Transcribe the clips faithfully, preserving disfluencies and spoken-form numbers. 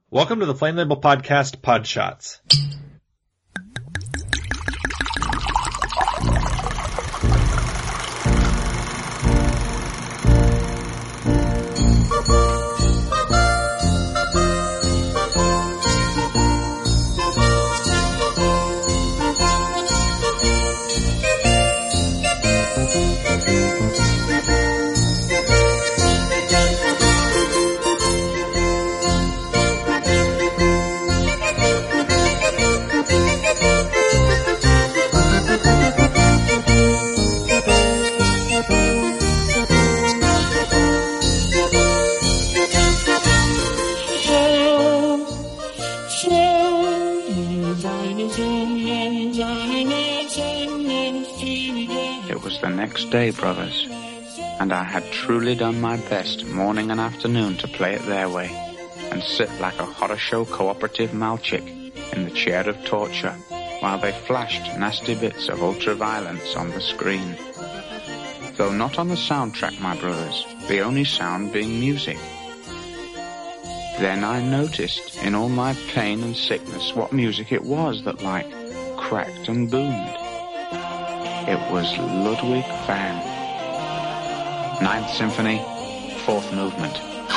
Welcome to the Flame Label Podcast, Pod Shots. It was the next day, brothers, and I had truly done my best morning and afternoon to play it their way and sit like a horror show cooperative malchick in the chair of torture while they flashed nasty bits of ultra-violence on the screen. Though not on the soundtrack, my brothers, the only sound being music. Then I noticed in all my pain and sickness what music it was that, like, cracked and boomed. It was Ludwig van. Ninth Symphony, Fourth Movement.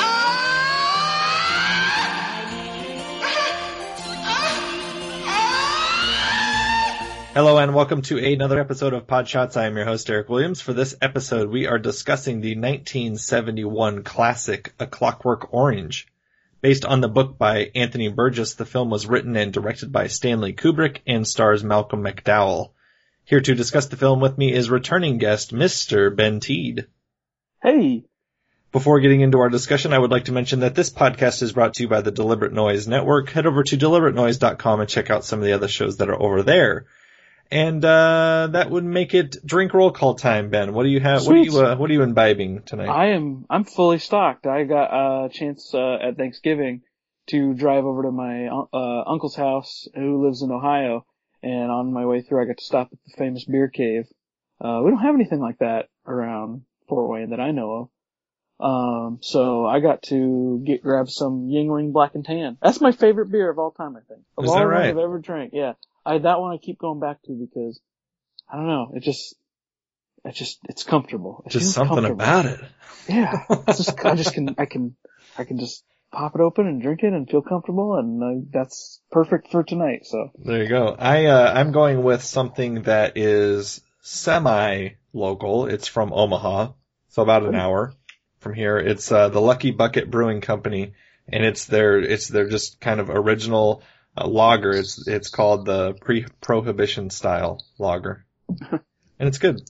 Hello and welcome to another episode of Pod Shots. I am your host, Eric Williams. For this episode, we are discussing the nineteen seventy-one classic A Clockwork Orange. Based on the book by Anthony Burgess, the film was written and directed by Stanley Kubrick and stars Malcolm McDowell. Here to discuss the film with me is returning guest, Mister Ben Teed. Hey! Before getting into our discussion, I would like to mention that this podcast is brought to you by the Deliberate Noise Network. Head over to deliberate noise dot com and check out some of the other shows that are over there. And uh that would make it drink roll call time, Ben. What do you have? Sweet. What are you uh, What are you imbibing tonight? I am. I'm fully stocked. I got a chance uh, at Thanksgiving to drive over to my uh, uncle's house, who lives in Ohio. And on my way through, I got to stop at the famous beer cave. Uh, we don't have anything like that around Fort Wayne that I know of. Um, so I got to get, grab some Yuengling Black and Tan. That's my favorite beer of all time, I think. Of Is all that of them right? I've ever drank. Yeah. I, that one I keep going back to because, I don't know, it just, it just, it's comfortable. It Just feels something comfortable. about it. Yeah. It's just, I just can, I can, I can just pop it open and drink it and feel comfortable, and uh, that's perfect for tonight, so. There you go. I, uh, I'm going with something that is semi-local. It's from Omaha, so about an hour from here. It's, uh, the Lucky Bucket Brewing Company, and it's their, it's their just kind of original, uh, lager. It's, it's called the pre-prohibition style lager. And it's good.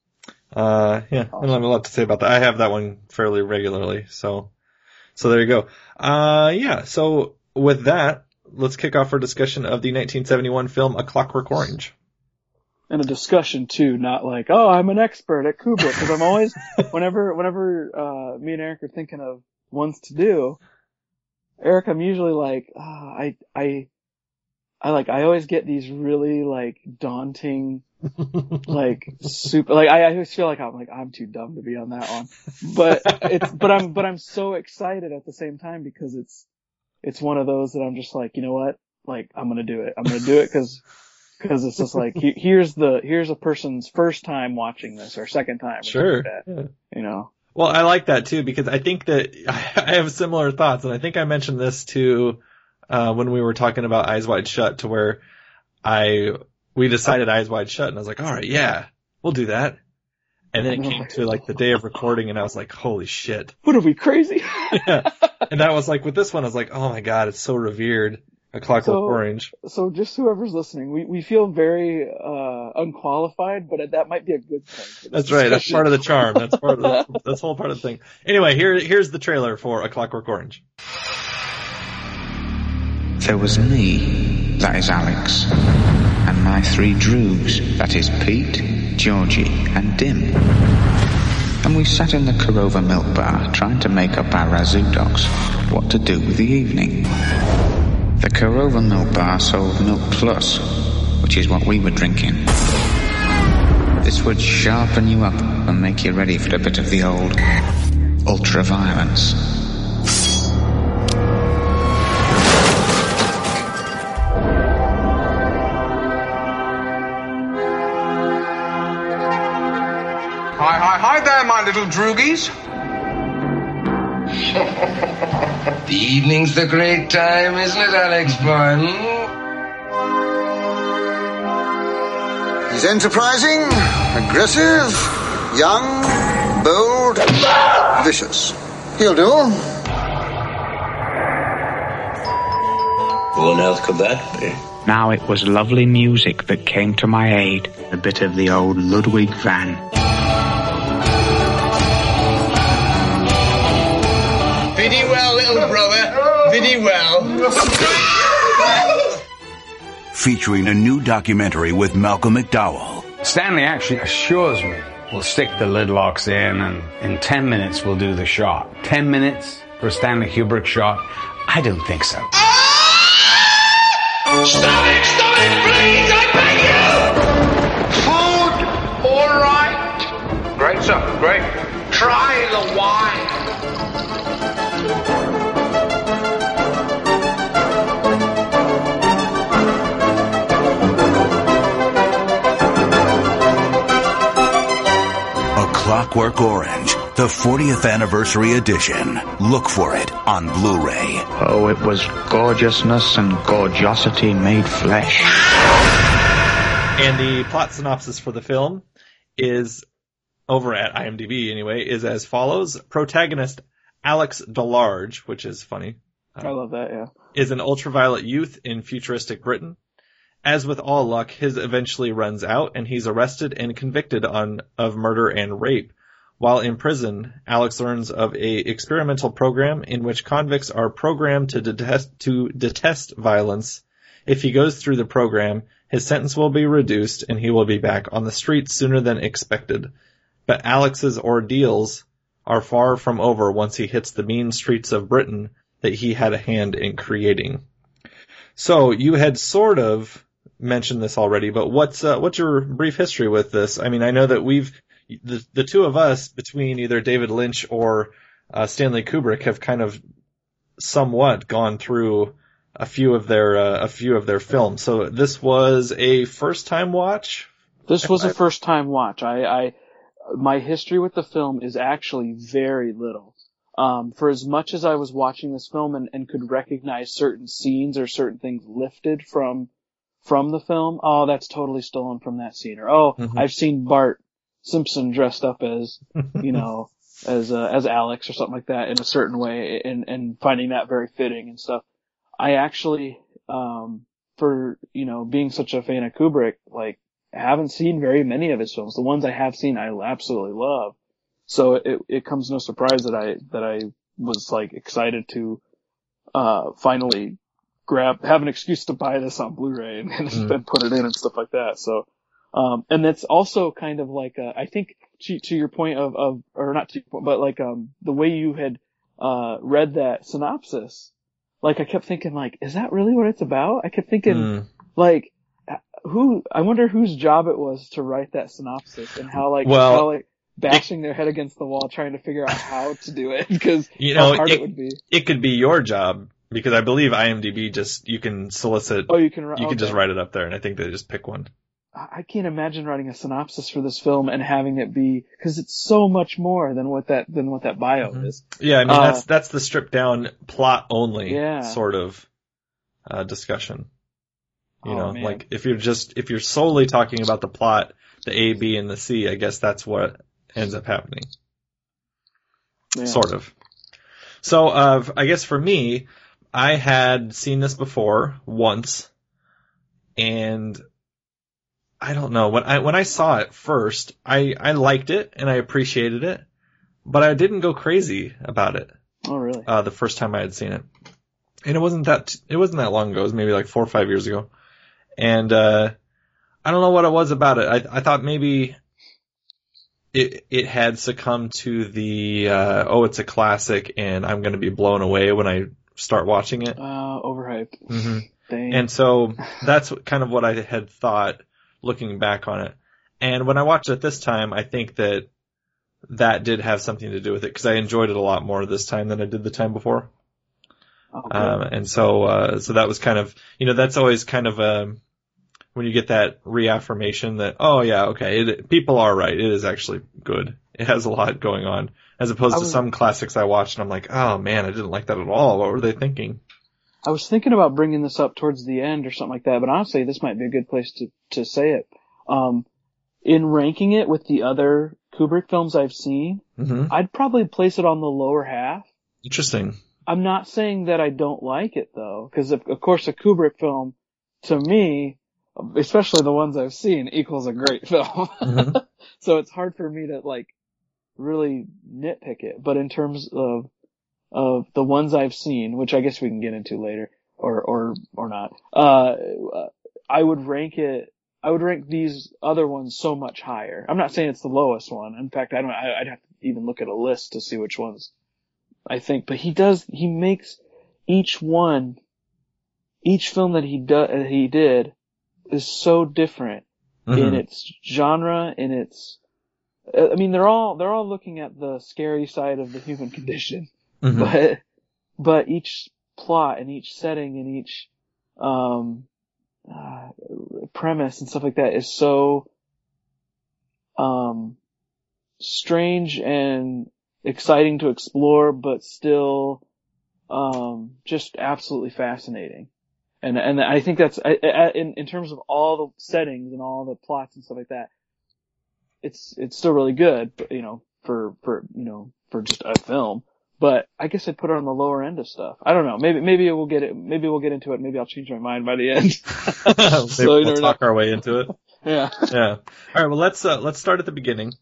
Uh, yeah, I don't have a lot to say about that. I have that one fairly regularly, so. So there you go. Uh, yeah, so with that, let's kick off our discussion of the nineteen seventy-one film A Clockwork Orange. And a discussion too, not like, oh, I'm an expert at Kubrick, because I'm always, whenever, whenever, uh, me and Eric are thinking of ones to do, Eric, I'm usually like, oh, I, I, I like, I always get these really like daunting, like super, like I, I always feel like I'm like, I'm too dumb to be on that one. But it's, but I'm, but I'm so excited at the same time because it's, it's one of those that I'm just like, you know what? Like, I'm gonna do it. I'm gonna do it because, because it's just like, he, here's the, here's a person's first time watching this or second time. Or Sure. like that, Yeah. You know? Well, I like that too, because I think that I have similar thoughts, and I think I mentioned this too, uh, when we were talking about Eyes Wide Shut, to where I, we decided Eyes Wide Shut, and I was like, all right, yeah, we'll do that. And then it came to like the day of recording, and I was like, holy shit. What are we, crazy? Yeah. And that was like, with this one, I was like, oh my god, it's so revered. A Clockwork So- Orange. So just whoever's listening, we, we feel very, uh, unqualified, but that might be a good thing. for this That's right. That's discussion. part of the charm. That's part of the, that's whole part of the thing. Anyway, here, here's the trailer for A Clockwork Orange. There was me, that is Alex, and my three droogs, that is Pete, Georgie, and Dim. And we sat in the Korova Milk Bar trying to make up our razoo docs what to do with the evening. The Korova Milk Bar sold Milk Plus, which is what we were drinking. This would sharpen you up and make you ready for a bit of the old ultra-violence. little droogies? The evening's the great time, isn't it, Alex Barton? He's enterprising, aggressive, young, bold, vicious. He'll do. Who on earth could that be? Now it was lovely music that came to my aid, a bit of the old Ludwig van. Biddy well, little brother. Biddy well. Featuring a new documentary with Malcolm McDowell. Stanley actually assures me we'll stick the lid locks in and in ten minutes we'll do the shot. Ten minutes for a Stanley Kubrick shot? I don't think so. Stop it! Stop it, please! I beg you! Food, all right. Great, sir. Great. Try the wine. A Clockwork Orange, the fortieth anniversary edition. Look for it on Blu-ray. Oh, it was gorgeousness and gorgeosity made flesh. And the plot synopsis for the film is, over at IMDb anyway, is as follows. Protagonist Alex DeLarge, which is funny. I love that, yeah. Is an ultraviolet youth in futuristic Britain. As with all luck, his eventually runs out, and he's arrested and convicted on of murder and rape. While in prison, Alex learns of a experimental program in which convicts are programmed to detest, to detest violence. If he goes through the program, his sentence will be reduced, and he will be back on the streets sooner than expected. But Alex's ordeals are far from over once he hits the mean streets of Britain that he had a hand in creating. So you had sort of mentioned this already, but what's uh, what's your brief history with this? I mean, I know that we've the the two of us, between either David Lynch or uh, Stanley Kubrick, have kind of somewhat gone through a few of their uh, a few of their films. So this was a first time watch. This was a first time watch. I, I my history with the film is actually very little. Um, for as much as I was watching this film and, and could recognize certain scenes or certain things lifted from from the film, oh, that's totally stolen from that scene. Or, oh, mm-hmm. I've seen Bart Simpson dressed up as, you know, as uh, as Alex or something like that in a certain way, and, and finding that very fitting and stuff. I actually, um, for, you know, being such a fan of Kubrick, like, haven't seen very many of his films. The ones I have seen, I absolutely love. So it, it comes no surprise that I, that I was like excited to, uh, finally grab, have an excuse to buy this on Blu-ray and, and mm. then put it in and stuff like that. So, um, and that's also kind of like, uh, I think to, to your point of, of, or not to your point, but like, um, the way you had, uh, read that synopsis, like I kept thinking like, is that really what it's about? I kept thinking mm. like, who, I wonder whose job it was to write that synopsis and how like, well, how like, bashing it, their head against the wall trying to figure out how to do it because you know, how hard it, it would be. It could be your job because I believe IMDb just, you can solicit, oh, you can, you okay. can just write it up there and I think they just pick one. I can't imagine writing a synopsis for this film and having it be, cause it's so much more than what that, than what that bio mm-hmm. is. Yeah. I mean, uh, that's, that's the stripped down plot only yeah. sort of, uh, discussion. You oh, know, man. like if you're just, if you're solely talking about the plot, the A, B, and the C, I guess that's what ends up happening. Yeah. Sort of. So, uh, I guess for me, I had seen this before once, and I don't know, when I, when I saw it first, I, I liked it and I appreciated it, but I didn't go crazy about it. Oh, really? Uh, the first time I had seen it. And it wasn't that, it wasn't that long ago. It was maybe like four or five years ago. And, uh, I don't know what it was about it. I, I thought maybe it, it had succumbed to the, uh, oh, it's a classic and I'm going to be blown away when I start watching it. Uh, overhyped. Mm-hmm. Dang. And so that's kind of what I had thought looking back on it. And when I watched it this time, I think that that did have something to do with it because I enjoyed it a lot more this time than I did the time before. Okay. Um, and so, uh, so that was kind of, you know, that's always kind of, um, when you get that reaffirmation that, oh yeah, okay, it, people are right. It is actually good. It has a lot going on, as opposed I to was- some classics I watched and I'm like, oh man, I didn't like that at all. What were they thinking? I was thinking about bringing this up towards the end or something like that, but honestly, this might be a good place to, to say it. Um, in ranking it with the other Kubrick films I've seen, hmm I'd probably place it on the lower half. Interesting. I'm not saying that I don't like it though, because of, of course a Kubrick film, to me, especially the ones I've seen, equals a great film. Mhm. So it's hard for me to like really nitpick it. But in terms of of the ones I've seen, which I guess we can get into later, or or or not, uh, I would rank it. I would rank these other ones so much higher. I'm not saying it's the lowest one. In fact, I don't. I, I'd have to even look at a list to see which ones I think. But he does. He makes each one, each film that he do, he did, is so different in Mhm. its genre, in its. I mean, they're all they're all looking at the scary side of the human condition. Mhm. But, but each plot and each setting and each, um, uh, premise and stuff like that is so, um, strange and exciting to explore, but still, um, just absolutely fascinating. And, and I think that's, I, I, in, in terms of all the settings and all the plots and stuff like that, it's, it's still really good, but, you know, for, for, you know, for just a film. But I guess I'd put it on the lower end of stuff. I don't know. Maybe, maybe we'll get it, maybe we'll get into it. Maybe I'll change my mind by the end. Maybe So, we'll you never talk know. our way into it. Yeah. Yeah. All right. Well, let's uh, let's start at the beginning.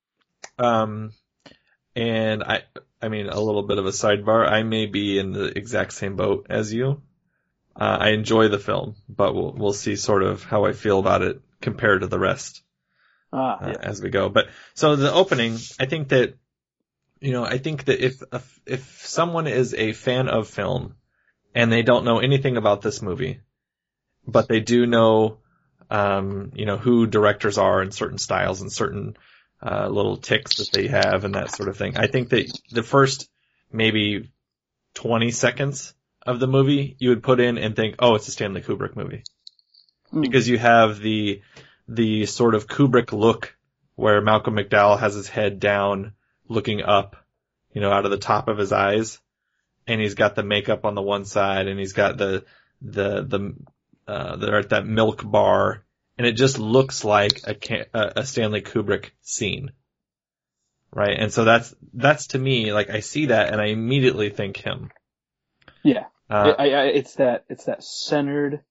Um, and I, I mean, a little bit of a sidebar. I may be in the exact same boat as you. Uh, I enjoy the film, but we'll we'll see sort of how I feel about it compared to the rest Ah, uh, yeah. as we go. But so the opening, I think that, you know, I think that if if someone is a fan of film and they don't know anything about this movie, but they do know, um, you know, who directors are and certain styles and certain uh, little ticks that they have and that sort of thing, I think that the first maybe twenty seconds of the movie you would put in and think, oh, it's a Stanley Kubrick movie. Mm. Because you have the the sort of Kubrick look where Malcolm McDowell has his head down, looking up, you know, out of the top of his eyes, and he's got the makeup on the one side, and he's got the the the uh they're at that milk bar, and it just looks like a a Stanley Kubrick scene, right? And so that's that's to me, like, I see that and I immediately think him. Yeah. Uh, I, I, it's that, it's that centered,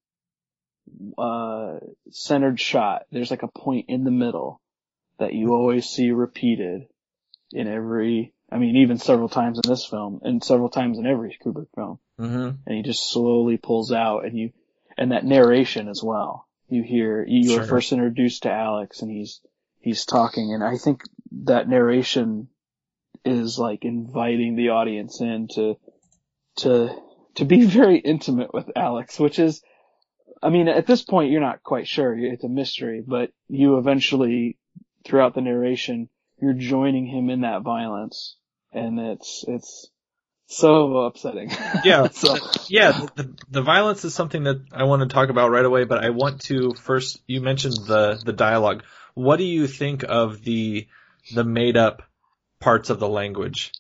uh, centered shot. There's like a point in the middle that you always see repeated in every, I mean, even several times in this film and several times in every Kubrick film. mm-hmm. And he just slowly pulls out, and you, and that narration as well. You hear, you Sure. are first introduced to Alex, and he's, he's talking, and I think that narration is like inviting the audience in to, to, to be very intimate with Alex, which is, I mean, at this point you're not quite sure. It's a mystery, but you eventually, throughout the narration, you're joining him in that violence, and it's, it's so upsetting. Yeah. So, Yeah, the, the violence is something that I want to talk about right away, but I want to first, you mentioned the, the dialogue. What do you think of the, the made up parts of the language?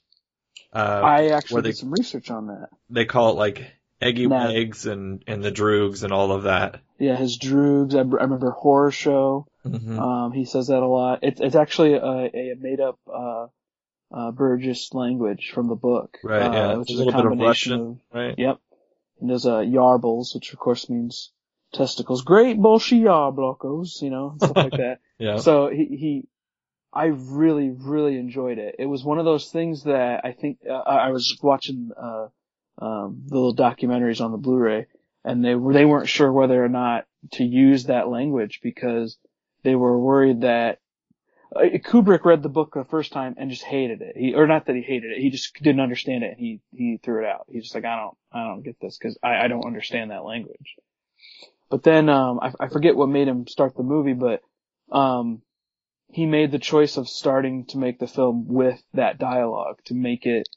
Uh, I actually where they, did some research on that. they call it like Eggy Nah. Wags and, and the Droogs and all of that. Yeah, his Droogs. I, I remember Horror Show. Mm-hmm. Um, he says that a lot. It's, it's actually a, a made up, uh, uh, Burgess language from the book. Right, uh, yeah. Which A is a little bit of combination Russian, of, right? yep. And there's, uh, yarbles, which of course means testicles. Great bolshe yarblokos, you know, stuff like that. Yeah. So he, he, I really, really enjoyed it. It was one of those things that I think, uh, I was watching, uh, um, the little documentaries on the Blu-ray, and they were, they weren't sure whether or not to use that language because they were worried that uh, Kubrick read the book the first time and just hated it. He, or not that he hated it, he just didn't understand it and he, he threw it out. He's just like, I don't, I don't get this because I, I don't understand that language. But then, um, I, I forget what made him start the movie, but, um, he made the choice of starting to make the film with that dialogue to make it,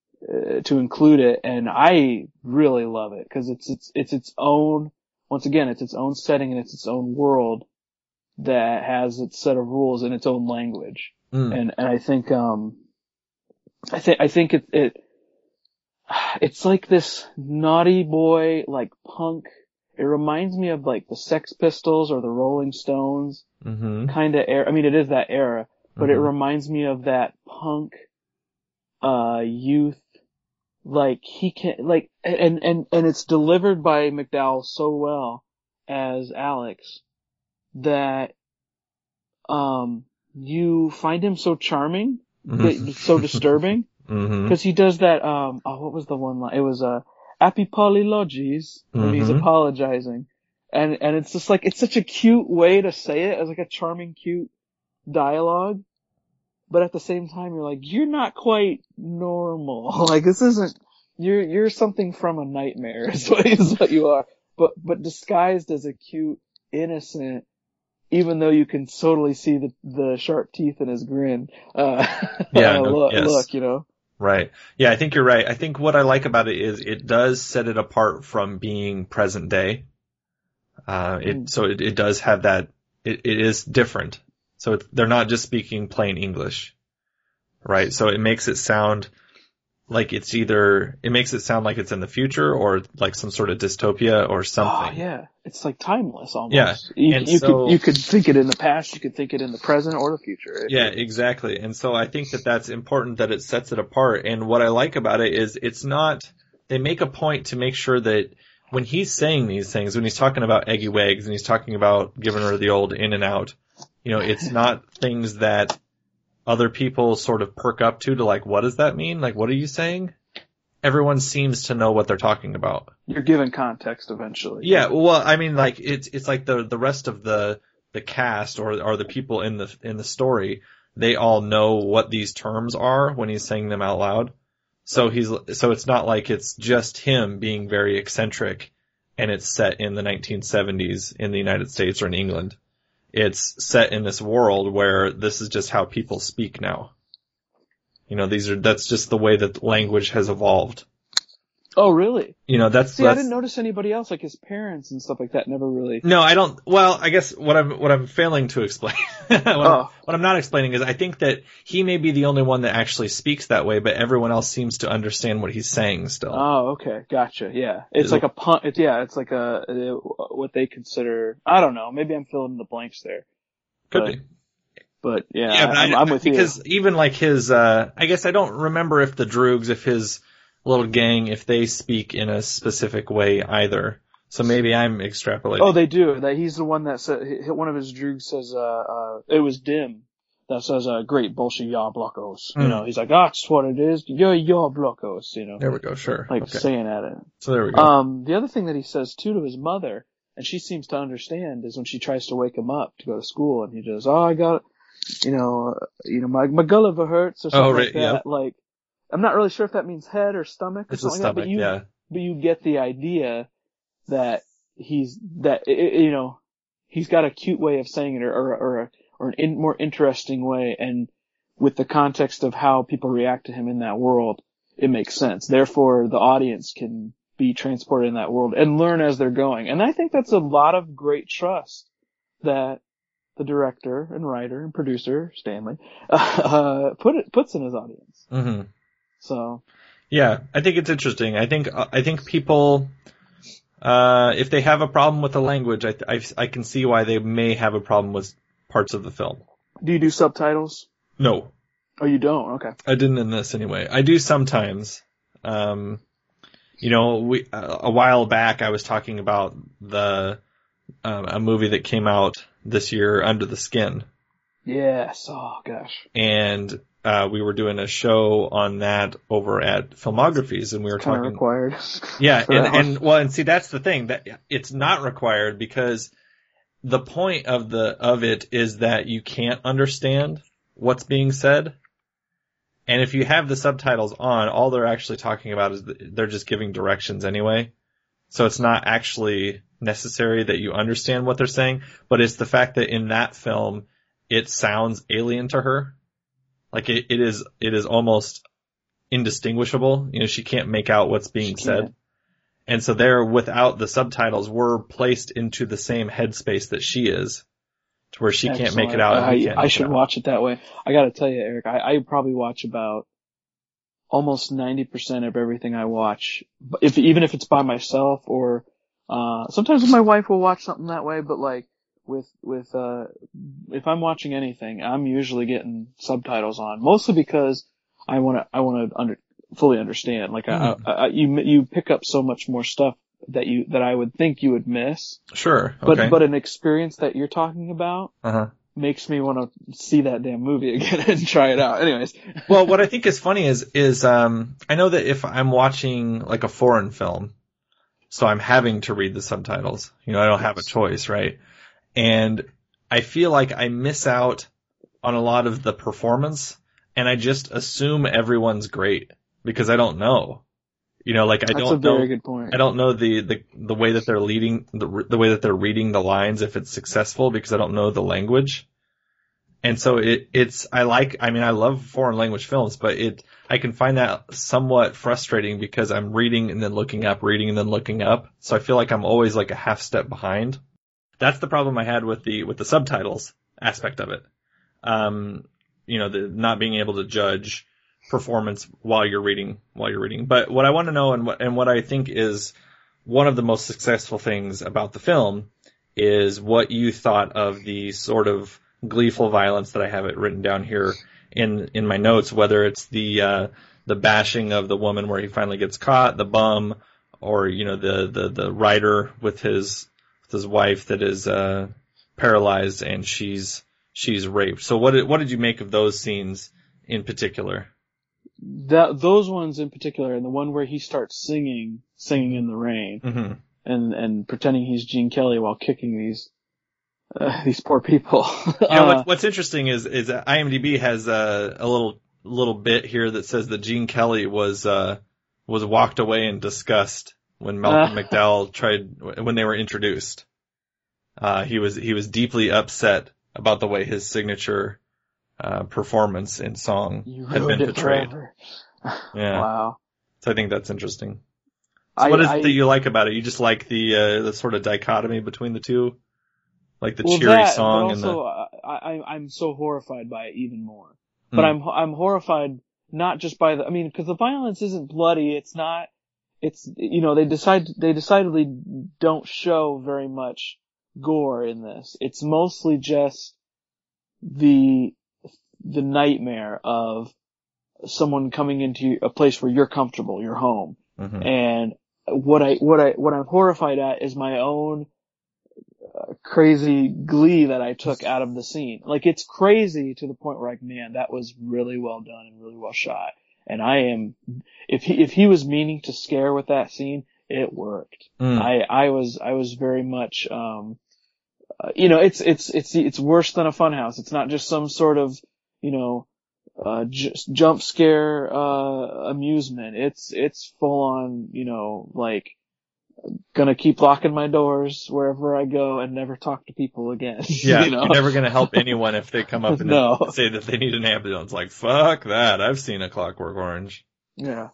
uh, to include it. And I really love it because it's, it's, it's its own, once again, it's its own setting and it's its own world that has its set of rules in its own language. Mm. And, and I think, um, I think, I think it, it, it's like this naughty boy, like punk. It reminds me of like the Sex Pistols or the Rolling Stones Mm-hmm. kind of era. I mean, it is that era, but Mm-hmm. it reminds me of that punk, uh, youth. Like he can, like, and, and, and it's delivered by McDowell so well as Alex that, um, you find him so charming, that so disturbing, Mm-hmm. because he does that, um, oh, what was the one line? It was, uh, apipologies, when he's Mhm. apologizing. And, and it's just like, it's such a cute way to say it, as like a charming, cute dialogue. But at the same time, you're like, you're not quite normal. Like, this isn't, you're, you're something from a nightmare is what, is what you are. But, but disguised as a cute, innocent, even though you can totally see the, the sharp teeth in his grin, uh, Yeah, uh, no, look, yes. look, you know? Right. Yeah, I think you're right. I think what I like about it is it does set it apart from being present day. Uh, it, Mm. so it, it does have that, it, it is different. So it, they're not just speaking plain English. Right? So it makes it sound like it's either, it makes it sound like it's in the future or like some sort of dystopia or Oh, something. yeah. It's like timeless almost. Yeah, You, and you so- could, you could think it in the past, you could think it in the present or the future. Yeah, exactly. And so I think that that's important that it sets it apart. And what I like about it is it's not, they make a point to make sure that when he's saying these things, when he's talking about Eggy Wags and he's talking about giving her the old in and out, you know, it's not things that other people sort of perk up to, to like, what does that mean? Like, what are you saying? Everyone seems to know what they're talking about. You're given context eventually. Yeah, well, I mean, like, it's, it's like the, the rest of the, the cast or, or the people in the, in the story, they all know what these terms are when he's saying them out loud. So he's, so it's not like it's just him being very eccentric and it's set in the nineteen seventies in the United States or in England. It's set in this world where this is just how people speak now. You know, these are, that's just the way that language has evolved. Oh, really? You know, that's, See, I that's, didn't notice anybody else, like his parents and stuff like that, never really. no, I don't, well, I guess what I'm, what I'm failing to explain, what, I'm, Oh. what I'm not explaining is I think that he may be the only one that actually speaks that way, but everyone else seems to understand what he's saying still. Oh, okay, gotcha. Yeah, it's Is- like a pun. It's, yeah, it's like a what they consider. I don't know. Maybe I'm filling in the blanks there. Could but- be. But yeah, Yeah, but I'm, I, I'm with because you. even like his, uh, I guess I don't remember if the Droogs, if his little gang, if they speak in a specific way either. So maybe I'm extrapolating. Oh, they do. That he's the one that said one of his droogs says, uh, uh, it was Dim that says, uh, great bullshit yaw blockos. You Mm. know, he's like, that's what it is. Yo, yaw blockos, you know, There we go, sure. like Okay. saying at it. So there we go. Um, the other thing that he says too to his mother, and she seems to understand, is when she tries to wake him up to go to school, and he goes, "Oh, I got, you know, uh, you know, my my gulliver hurts," or something Oh, like right, that. yeah. Like, I'm not really sure if that means head or stomach or It's a something like that, stomach, but you, yeah. but you get the idea that he's that i- i- you know he's got a cute way of saying it, or or or, a, or an in, more interesting way, and with the context of how people react to him in that world, it makes sense. Therefore, the audience can be transported in that world and learn as they're going. And I think that's a lot of great trust that the director and writer and producer, Stanley, uh, put it, puts in his audience. hmm So, Yeah, I think it's interesting. I think, uh, I think people, uh, if they have a problem with the language, I, I, I can see why they may have a problem with parts of the film. do you do subtitles? No, Oh, you don't? Okay. I didn't in this anyway. I do sometimes. Um, you know, we, uh, a while back I was talking about the, um, a movie that came out this year, Under the Skin. Yes. Oh, gosh. And, uh, we were doing a show on that over at Filmographies and we were Kind of talking. required. Yeah, for and, that one. and well, and see, that's the thing, that it's not required because the point of the of it is that you can't understand what's being said. And if you have the subtitles on, all they're actually talking about is th- they're just giving directions anyway. So it's not actually necessary that you understand what they're saying, but it's the fact that in that film, it sounds alien to her. Like it, it is, it is almost indistinguishable. You know, she can't make out what's being She said. can't. And so there, without the subtitles, we're placed into the same headspace that she is, to where she Excellent. can't make it out. I, And he can't I make should it out. watch it that way. I gotta tell you, Eric, I, I probably watch about almost ninety percent of everything I watch, if even if it's by myself or uh sometimes my wife will watch something that way, but like with with uh if I'm watching anything, I'm usually getting subtitles on, mostly because I want to I want to under fully understand. Like mm. I, I you you pick up so much more stuff that you that I would think you would miss. Sure. Okay. But but an experience that you're talking about uh-huh. makes me want to see that damn movie again and try it out. Anyways. Well, what I think is funny is is um I know that if I'm watching like a foreign film, so I'm having to read the subtitles. You know, I don't have a choice, right? And I feel like I miss out on a lot of the performance, and I just assume everyone's great because I don't know. You know, like I That's don't a very know. good point. I don't know the, the the way that they're leading the the way that they're reading the lines if it's successful because I don't know the language. And so it it's I like I mean I love foreign language films, but it I can find that somewhat frustrating because I'm reading and then looking up, reading and then looking up. So I feel like I'm always like a half step behind. That's the problem I had with the with the subtitles aspect of it. Um, you know, the not being able to judge performance while you're reading while you're reading. But what I want to know and what and what I think is one of the most successful things about the film is what you thought of the sort of gleeful violence that I have it written down here in in my notes, whether it's the uh the bashing of the woman where he finally gets caught, the bum, or you know the the the writer with his with his wife that is uh paralyzed and she's she's raped. So what did what did you make of those scenes in particular? That those ones in particular, and the one where he starts singing singing in the rain mm-hmm. and and pretending he's Gene Kelly while kicking these Uh, these poor people. You know, uh, what's, what's interesting is is that IMDb has a, a little little bit here that says that Gene Kelly was uh, was walked away in disgust when Malcolm uh, McDowell tried when they were introduced. Uh, he was he was deeply upset about the way his signature uh, performance in song you had been portrayed. Forever. Yeah. Wow. So I think that's interesting. So I, what is I, it that you like about it? You just like the uh, the sort of dichotomy between the two? Like the well, cheery that, song but and the. also, I, I, I'm so horrified by it even more. Hmm. But I'm, I'm horrified not just by the, I mean, because the violence isn't bloody. It's not, it's, you know, they decide, they decidedly don't show very much gore in this. It's mostly just the, the nightmare of someone coming into a place where you're comfortable, your home. Mm-hmm. And what I, what I, what I'm horrified at is my own Uh, crazy glee that I took out of the scene. Like, it's crazy to the point where, like, man, that was really well done and really well shot. And I am, if he, if he was meaning to scare with that scene, it worked. Mm. I, I was, I was very much, um, uh, you know, it's, it's, it's, it's worse than a funhouse. It's not just some sort of, you know, uh, j- jump scare, uh, amusement. It's, it's full on, you know, like, gonna keep locking my doors wherever I go and never talk to people again. Yeah, you know? You're never gonna help anyone if they come up and No. say that they need an ambulance. Like, fuck that. I've seen A Clockwork Orange. Yeah.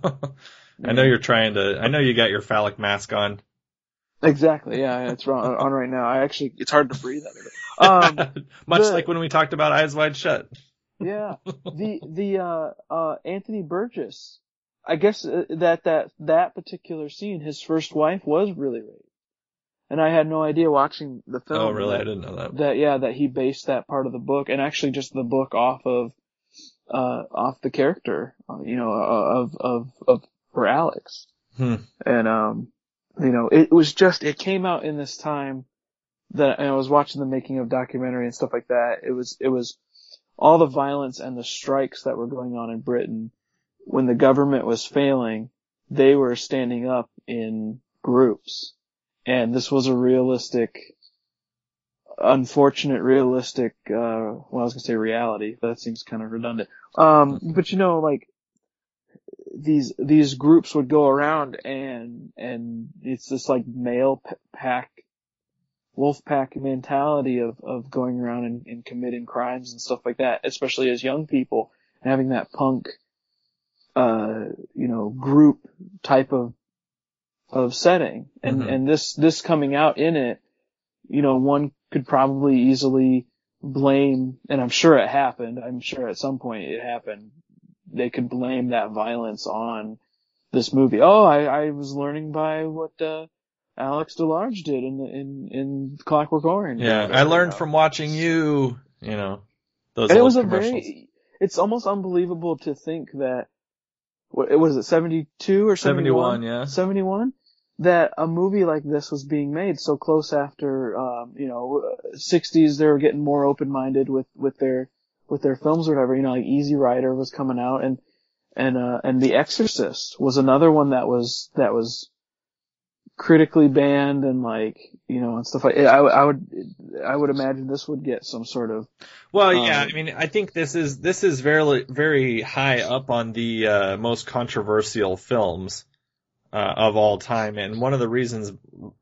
I know you're trying to, I know you got your phallic mask on. Exactly. Yeah, it's on, on right now. I actually, it's hard to breathe under it. Um, Much the, like when we talked about Eyes Wide Shut. Yeah. The, the, uh, uh, Anthony Burgess, I guess that, that, that particular scene, his first wife was really raped. And I had no idea watching the film. Oh, really? That, I didn't know that. That, yeah, that he based that part of the book and actually just the book off of, uh, off the character, you know, of, of, of, for Alex. Hmm. And, um, you know, it was just, it came out in this time that, and I was watching the making of documentary and stuff like that. It was, it was all the violence and the strikes that were going on in Britain. When the government was failing, they were standing up in groups. And this was a realistic, unfortunate, realistic, uh, well, I was gonna say reality, but that seems kind of redundant. Um, but you know, like, these, these groups would go around and, and it's this like male pack, wolf pack mentality of, of going around and, and committing crimes and stuff like that, especially as young people, and having that punk, uh, you know, group type of, of setting. And, mm-hmm. and this, this coming out in it, you know, one could probably easily blame, and I'm sure it happened, I'm sure at some point it happened, they could blame that violence on this movie. Oh, I, I was learning by what, uh, Alex DeLarge did in, in, in Clockwork Orange. Yeah, I learned from watching you, you know, those and it old was a commercials. very, it's almost unbelievable to think that, what, was it seventy-two or seventy-one? seventy-one, yeah. seventy-one? That a movie like this was being made so close after, um, you know, sixties, they were getting more open-minded with, with their, with their films or whatever, you know, like Easy Rider was coming out, and, and, uh, and The Exorcist was another one that was, that was critically banned and like, you know, and stuff like, I, I would, I would imagine this would get some sort of. Well, yeah, um, I mean, I think this is, this is very, very high up on the, uh, most controversial films. Uh, of all time, and one of the reasons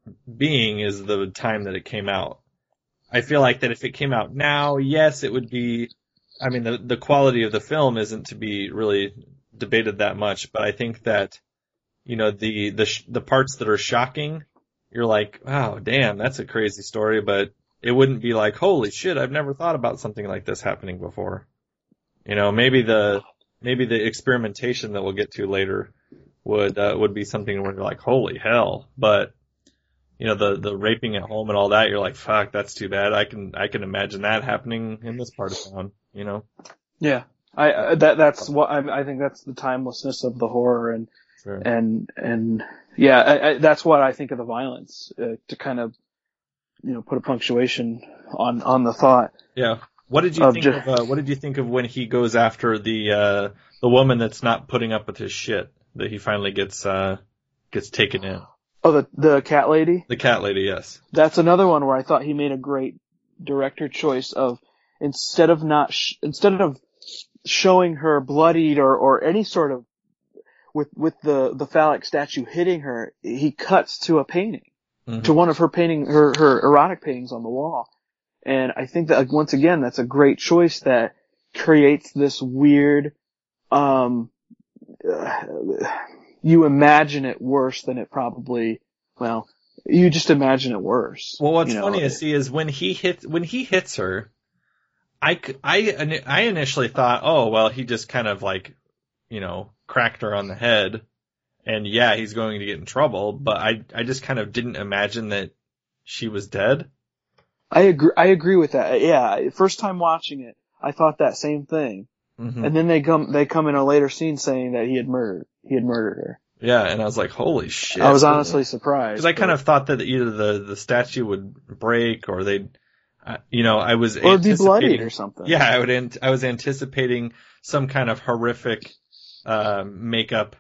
being is the time that it came out. I feel like that if it came out now, yes, it would be, I mean, the, the quality of the film isn't to be really debated that much, but I think that, you know, the, the, sh- the parts that are shocking, you're like, wow, damn, that's a crazy story, but it wouldn't be like, holy shit, I've never thought about something like this happening before. You know, maybe the, maybe the experimentation that we'll get to later would uh, would be something where you're like, holy hell. But, you know, the, the raping at home and all that, you're like, fuck, that's too bad. I can I can imagine that happening in this part of town, you know? Yeah. I, uh, that, that's what, I, I think that's the timelessness of the horror, and, Sure. and, and, yeah, I, I, that's what I think of the violence, uh, to kind of, you know, put a punctuation on, on the thought. Yeah. What did you Of think ju- of, uh, what did you think of when he goes after the, uh, the woman that's not putting up with his shit, that he finally gets, uh, gets taken in? Oh, the, the cat lady? The cat lady, yes. That's another one where I thought he made a great director choice of, instead of not, sh- instead of showing her bloodied or, or any sort of, with, with the, the phallic statue hitting her, he cuts to a painting, Mm-hmm. to one of her painting, her, her erotic paintings on the wall. And I think that, like, once again, that's a great choice that creates this weird, um, uh, you imagine it worse than it probably, well, you just imagine it worse. Well, what's you know? funny to see is when he hits, when he hits her, I, c- I, I initially thought, oh, well, he just kind of like, you know, cracked her on the head, and yeah, he's going to get in trouble, but I, I just kind of didn't imagine that she was dead. I agree, I agree with that. Yeah, first time watching it, I thought that same thing. Mm-hmm. And then they come, they come in a later scene saying that he had murdered, he had murdered her. Yeah, and I was like, holy shit. I was honestly surprised. Because I kind of thought that either the, the statue would break or they'd, uh, you know, I was or be bloodied anticipating, or something. yeah, I would, ant- I was anticipating some kind of horrific, uh, makeup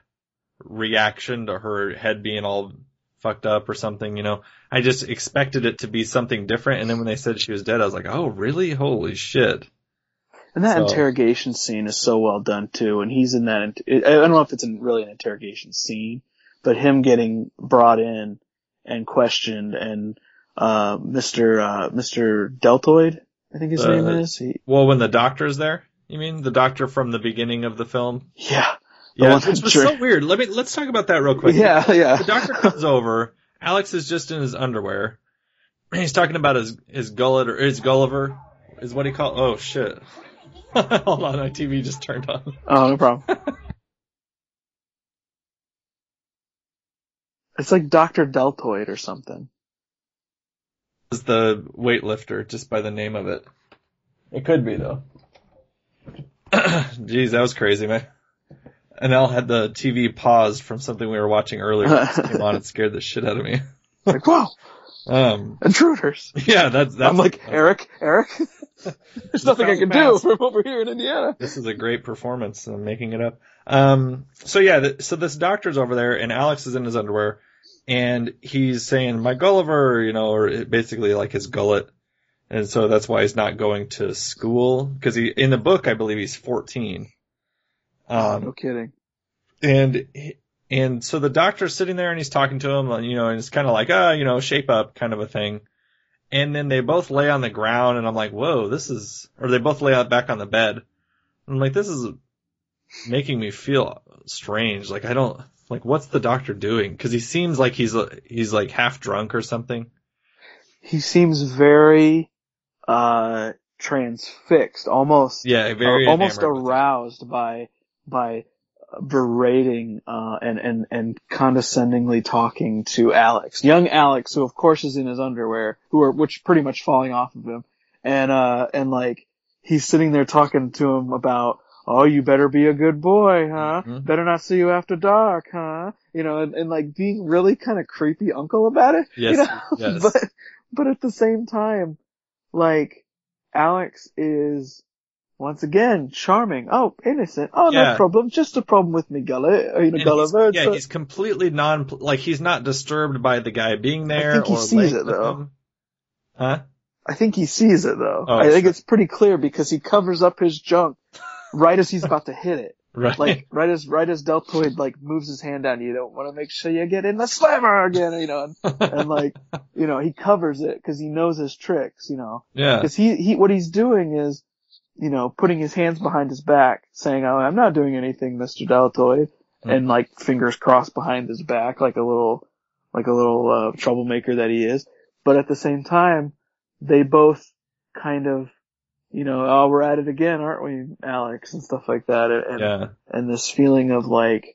reaction to her head being all fucked up or something, you know. I just expected it to be something different, and then when they said she was dead, I was like, oh, really? Holy shit. And that So- interrogation scene is so well done too, and he's in that, I don't know if it's in really an interrogation scene, but him getting brought in and questioned, and, uh, Mister, uh, Mister Deltoid, I think his Uh, name is. He, Well, when the doctor's there, you mean? The doctor from the beginning of the film? yeah. The Yeah, one which that was dra- so weird. Let me, let's talk about that real quick. Yeah, yeah. The doctor comes over. Alex is just in his underwear. He's talking about his, his gullet or his Gulliver is what he called. Oh shit. Hold on, my T V just turned on. Oh, no problem. It's like Doctor Deltoid or something. Is the weightlifter just by the name of it? It could be though. Jeez, that was crazy, man. And Al had the T V paused from something we were watching earlier. It just came on and scared the shit out of me. Like, whoa, Um, intruders. yeah, that's that's. I'm like, Eric, Eric, there's nothing I can do fast. from over here in Indiana. This is a great performance. I'm making it up. Um, so yeah, th- so this doctor's over there, and Alex is in his underwear, and he's saying, "My Gulliver," you know, or basically like his gullet, and so that's why he's not going to school because he in the book I believe he's fourteen. Um, No kidding. and and so the doctor's sitting there and he's talking to him, and, you know, and it's kind of like, ah, you know, shape up kind of a thing. And then they both lay on the ground, and I'm like, whoa, this is, or they both lay out back on the bed. I'm like, this is making me feel strange. Like, I don't, like, what's the doctor doing? Because he seems like he's he's like half drunk or something. he seems very, uh, transfixed, almost, Yeah, very uh, almost enamored with it. aroused by, by berating, uh, and, and, and condescendingly talking to Alex. Young Alex, who of course is in his underwear, who are, which pretty much falling off of him. And, uh, and like, he's sitting there talking to him about, oh, you better be a good boy, huh? Mm-hmm. Better not see you after dark, huh? You know, and, and like being really kind of creepy uncle about it. Yes, You know? yes. But, but at the same time, like, Alex is, once again, charming. Oh, innocent. Oh, Yeah. no problem. Just a problem with me, Gulliver. Or, you know, And Gulliver. he's, yeah, So- he's completely non, like he's not disturbed by the guy being there. I think he or sees laying it, with though. him. Huh? I think he sees it though. Oh, I think sure. it's pretty clear because he covers up his junk right as he's about to hit it. Right. Like, right as, right as Deltoid, like, moves his hand down, you don't want to make sure you get in the slammer again, you know, and, and like, you know, he covers it because he knows his tricks, you know. yeah. Because he, he, what he's doing is, you know, putting his hands behind his back, saying, oh, I'm not doing anything, Mister Deltoid, Mm. and like, fingers crossed behind his back, like a little, like a little, uh, troublemaker that he is. But at the same time, they both kind of, you know, oh, we're at it again, aren't we, Alex, and stuff like that. And, Yeah. and this feeling of like,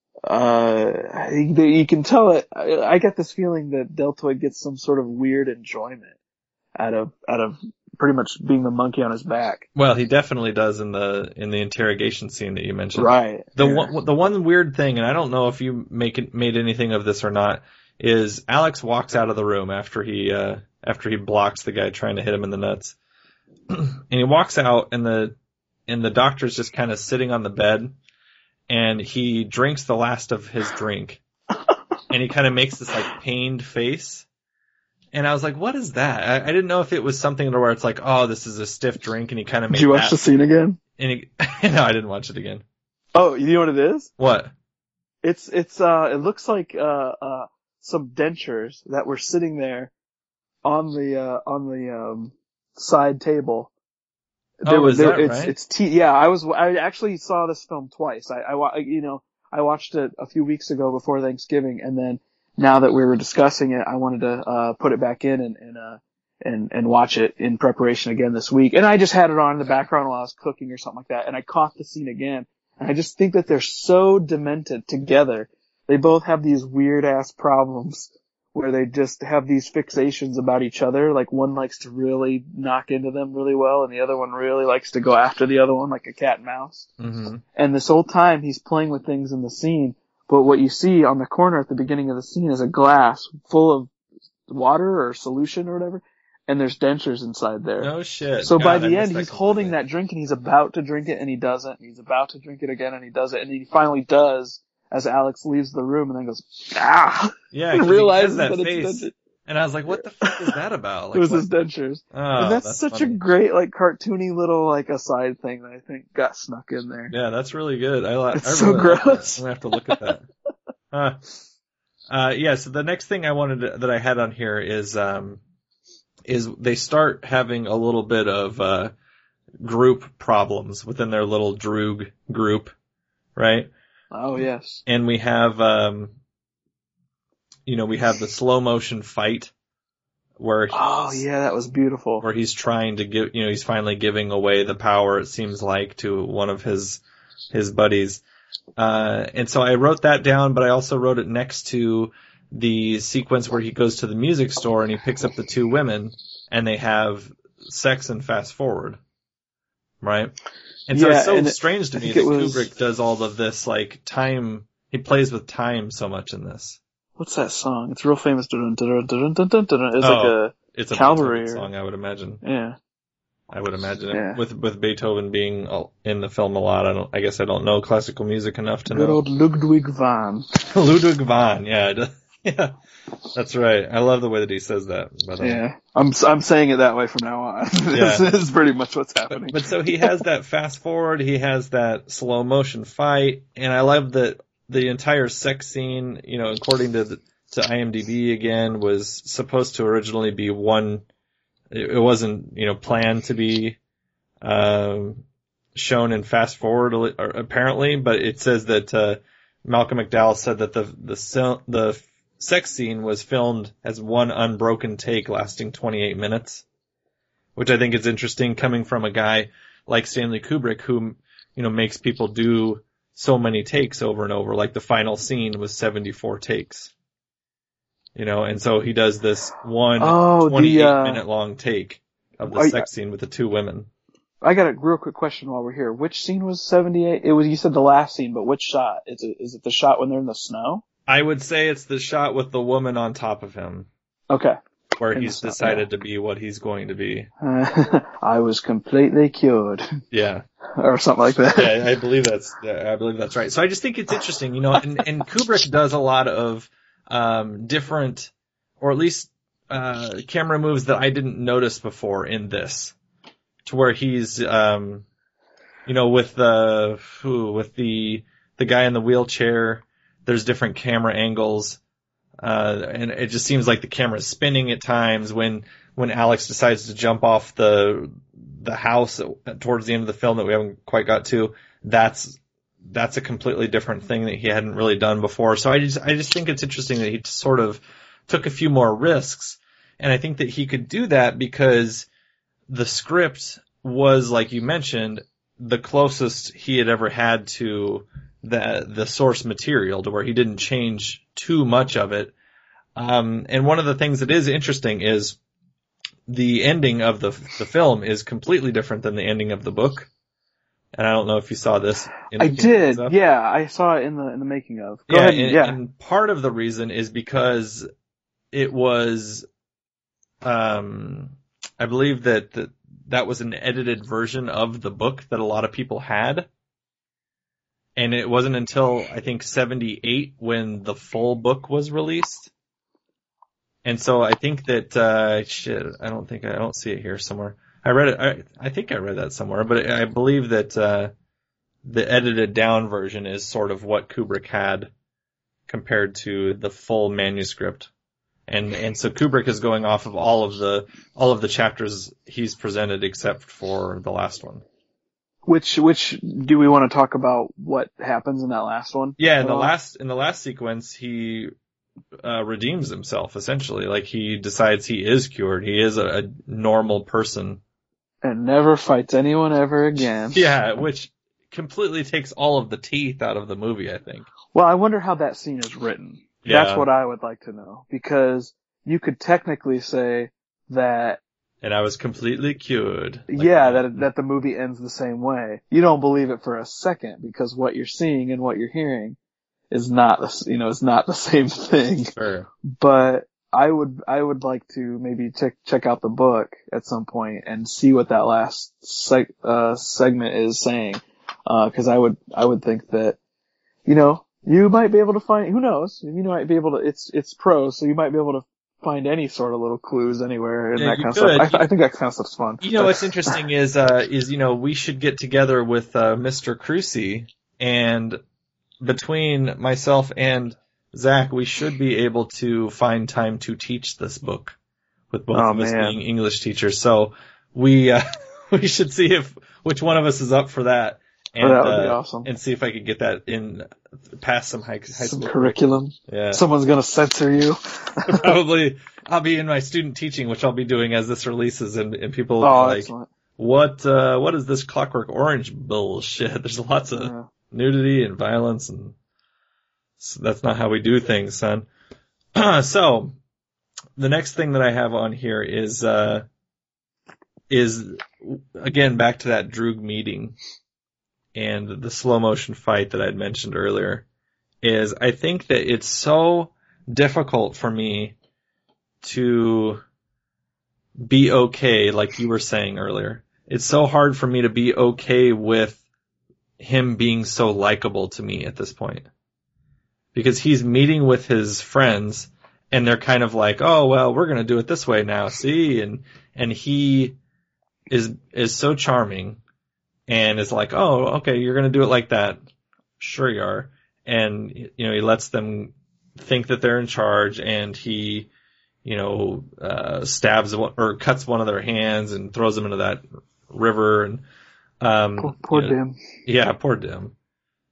uh, you you can tell it, I, I get this feeling that Deltoid gets some sort of weird enjoyment out of, out of pretty much being the monkey on his back. Well, he definitely does in the, in the interrogation scene that you mentioned. Right. The yeah. one, the one weird thing, and I don't know if you make it, made anything of this or not, is Alex walks out of the room after he, uh, after he blocks the guy trying to hit him in the nuts. And he walks out and the, and the doctor's just kind of sitting on the bed and he drinks the last of his drink and he kind of makes this like pained face. And I was like, what is that? I, I didn't know if it was something to where it's like, oh, this is a stiff drink and he kind of made Did you watch that. the scene again? And he, no, I didn't watch it again. Oh, you know what it is? What? It's, it's, uh, it looks like, uh, uh, some dentures that were sitting there on the, uh, on the, um, side table. They Oh, were- is they were- that it's, right? It's t- yeah, I was, I actually saw this film twice. I, I, wa- you know, I watched it a few weeks ago before Thanksgiving, and then now that we were discussing it, I wanted to, uh, put it back in and, and, uh, and, and watch it in preparation again this week. And I just had it on in the background while I was cooking or something like that, and I caught the scene again. And I just think that they're so demented together. They both have these weird ass problems where they just have these fixations about each other. Like one likes to really knock into them really well and the other one really likes to go after the other one like a cat and mouse. Mm-hmm. And this whole time he's playing with things in the scene, but what you see on the corner at the beginning of the scene is a glass full of water or solution or whatever, and there's dentures inside there. No shit. So God, by I the missed end, that he's holding completely. that drink and he's about to drink it and he doesn't. He's about to drink it again and he does it. And he finally does as Alex leaves the room and then goes, ah! Yeah, and 'cause he realizes has that that face. it's dentures. And I was like, what the fuck is that about? Like, It was what? his dentures. Oh, and that's, such funny. a great, like, cartoony little, like, aside thing that I think got snuck in there. Yeah, that's really good. I, li- It's I so really like that. gross. I'm gonna have to look at that. uh, uh, yeah. So the next thing I wanted to, that I had on here is um, is they start having a little bit of uh, group problems within their little Droog group, right? Oh, yes. And we have um, you know, we have the slow motion fight where he's, Oh, yeah, that was beautiful. where he's trying to give, you know, he's finally giving away the power, it seems like, to one of his, his buddies. Uh, and so I wrote that down, but I also wrote it next to the sequence where he goes to the music store and he picks up the two women and they have sex and fast forward. Right? And so Yeah, it's so and it- strange to I me think that it was- Kubrick does all of this, like, time, he plays with time so much in this. What's that song? It's real famous. Dun, dun, dun, dun, dun, dun. It's like Oh. a, It's a Cavalry Beethoven or- song, I would imagine. yeah. I would imagine it. Yeah. With with Beethoven being all- in the film a lot. I don't. I guess I don't know classical music enough to Good know. old Ludwig van. Ludwig van. Yeah, I do- yeah, that's right. I love the way that he says that. But, um, Yeah. I'm, I'm saying it that way from now on. Yeah. This is pretty much what's happening. But so he has that fast forward. He has that slow motion fight, and I love that the entire sex scene. You know, according to the, to IMDb again, was supposed to originally be one. It, it wasn't, you know, planned to be um, shown in fast forward or apparently, but it says that uh, Malcolm McDowell said that the the cin- the sex scene was filmed as one unbroken take lasting twenty-eight minutes, which I think is interesting coming from a guy like Stanley Kubrick who, you know, makes people do so many takes over and over. Like the final scene was seventy-four takes. You know, and so he does this one Oh, the, twenty-eight uh, minute long take of the I- sex scene with the two women. I got a real quick question while we're here. Which scene was seventy-eight? It was, you said the last scene, but which shot? Is it, is it the shot when they're in the snow? I would say it's the shot with the woman on top of him, Okay. where In the he's snow, decided to be what he's going to be. Uh, I was completely cured. Yeah. Or something like that. Yeah, I believe that's, I believe that's right. So I just think it's interesting, you know, and, and Kubrick does a lot of, um, different, or at least, uh, camera moves that I didn't notice before in this, to where he's, um, you know, with the, who, with the, the guy in the wheelchair, there's different camera angles, uh, and it just seems like the camera's spinning at times when, when Alex decides to jump off the, the house towards the end of the film that we haven't quite got to. That's, that's a completely different thing that he hadn't really done before. So I just, I just think it's interesting that he sort of took a few more risks. And I think that he could do that because the script was, like you mentioned, the closest he had ever had to the, the source material, to where he didn't change too much of it. Um, and one of the things that is interesting is the ending of the, the film is completely different than the ending of the book. And I don't know if you saw this. In I did. stuff. Yeah, I saw it in the in the making of. Go yeah, ahead. and, yeah. and part of the reason is because it was, um, I believe that that that was an edited version of the book that a lot of people had. And it wasn't until, I think, seventy-eight when the full book was released. And so I think that, uh, shit, I don't think, I don't see it here somewhere. I read it, I, I think I read that somewhere, but I believe that, uh, the edited down version is sort of what Kubrick had compared to the full manuscript. And, and so Kubrick is going off of all of the, all of the chapters he's presented except for the last one. Which, which, do we want to talk about what happens in that last one? Yeah, in the Uh, last, in the last sequence, he, uh, redeems himself, essentially. Like, he decides he is cured. He is a, a normal person. And never fights anyone ever again. Yeah, which completely takes all of the teeth out of the movie, I think. Well, I wonder how that scene is written. Yeah. That's what I would like to know. Because you could technically say that, And I was completely cured. Like yeah, that that the movie ends the same way. You don't believe it for a second because what you're seeing and what you're hearing is not, the, you know, is not the same thing. Sure. But I would, I would like to maybe check, check out the book at some point and see what that last seg, uh, segment is saying. Uh, cause I would, I would think that, you know, you might be able to find, who knows, you might be able to, it's, it's prose, so you might be able to find any sort of little clues anywhere and Yeah, that you kind could. of stuff. I, You- I think that kind of stuff's fun. You know, what's interesting is, uh, is, you know, we should get together with, uh, Mister Crucy, and between myself and Zach, we should be able to find time to teach this book, with both Oh, of us man. being English teachers. So we, uh, we should see if, which one of us is up for that. And, that would be uh, awesome. and see if I could get that in, past some high, high Some school. curriculum. Yeah. Someone's gonna censor you. Probably, I'll be in my student teaching, which I'll be doing as this releases, and, and people will Oh, be like, excellent. what, uh, what is this Clockwork Orange bullshit? There's lots of Yeah. nudity and violence, and so that's not how we do things, son. So, the next thing that I have on here is, uh, is, again, back to that Droog meeting and the slow motion fight that I'd mentioned earlier, is I think that it's so difficult for me to be okay, like you were saying earlier. It's so hard for me to be okay with him being so likable to me at this point. Because he's meeting with his friends, and they're kind of like, oh, well, we're gonna do it this way now, see? And, and he is, is so charming, and is like, oh, okay, you're gonna do it like that. Sure you are. And, you know, he lets them think that they're in charge, and he, you know, uh, stabs one, or cuts one of their hands and throws them into that river, and, um, Poor, poor you know, Dim. yeah, poor Dim.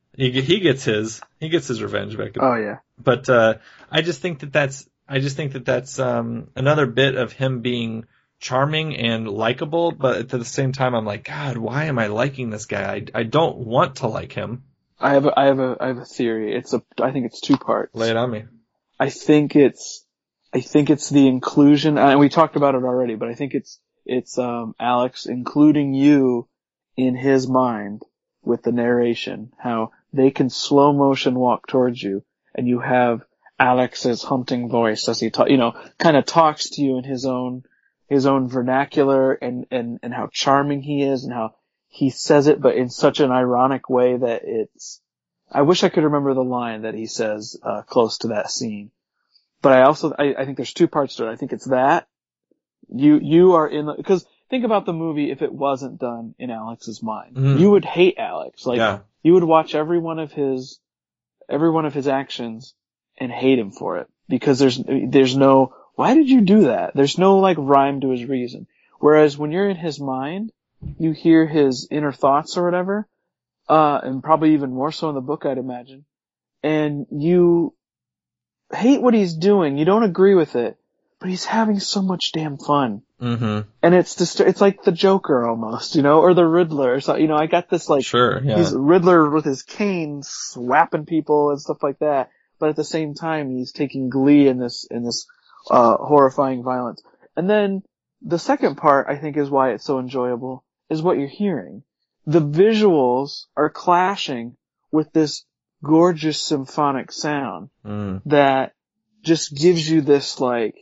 he he gets his he gets his revenge back. Oh yeah. But uh, I just think that that's I just think that that's um, another bit of him being charming and likable. But at the same time, I'm like, God, why am I liking this guy? I, I don't want to like him. I have a, I have a I have a theory. It's a I think it's two parts. Lay it on me. I think it's I think it's the inclusion, and we talked about it already. But I think it's it's um, Alex including you in his mind with the narration. How they can slow motion walk towards you, and you have Alex's hunting voice as he ta- you know kind of talks to you in his own his own vernacular, and and and how charming he is, and how he says it, but in such an ironic way that it's, I wish I could remember the line that he says, uh, close to that scene. But I also, I, I think there's two parts to it. I think it's that. You, you are in the, because think about the movie if it wasn't done in Alex's mind. Mm-hmm. You would hate Alex. Like, yeah. you would watch every one of his, every one of his actions and hate him for it. Because there's, there's no, why did you do that? There's no like rhyme to his reason. Whereas when you're in his mind, you hear his inner thoughts or whatever, uh, and probably even more so in the book, I'd imagine. And you hate what he's doing. You don't agree with it, but he's having so much damn fun. Mm-hmm. And it's just, it's like the Joker almost, you know, or the Riddler. So, you know, I got this like, sure, yeah. he's Riddler with his cane swapping people and stuff like that. But at the same time, he's taking glee in this, in this, uh, horrifying violence. And then the second part, I think, is why it's so enjoyable. Is what you're hearing. The visuals are clashing with this gorgeous symphonic sound mm. that just gives you this like,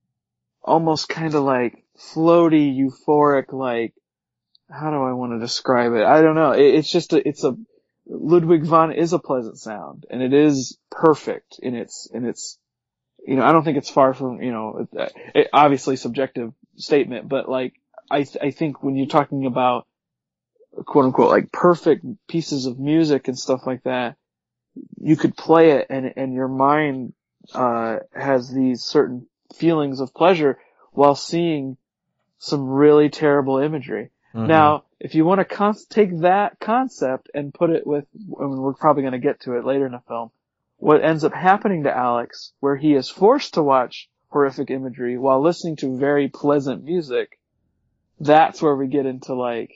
almost kind of like floaty, euphoric, like, how do I want to describe it? I don't know. It, it's just a, it's a, Ludwig van is a pleasant sound, and it is perfect in its, in its, you know, I don't think it's far from, you know, it, it, obviously subjective statement, but like, I, th- I think when you're talking about quote unquote like perfect pieces of music and stuff like that, you could play it and, and your mind, uh, has these certain feelings of pleasure while seeing some really terrible imagery. Mm-hmm. Now, if you want to con- take that concept and put it with, I mean, we're probably going to get to it later in the film, what ends up happening to Alex, where he is forced to watch horrific imagery while listening to very pleasant music, that's where we get into like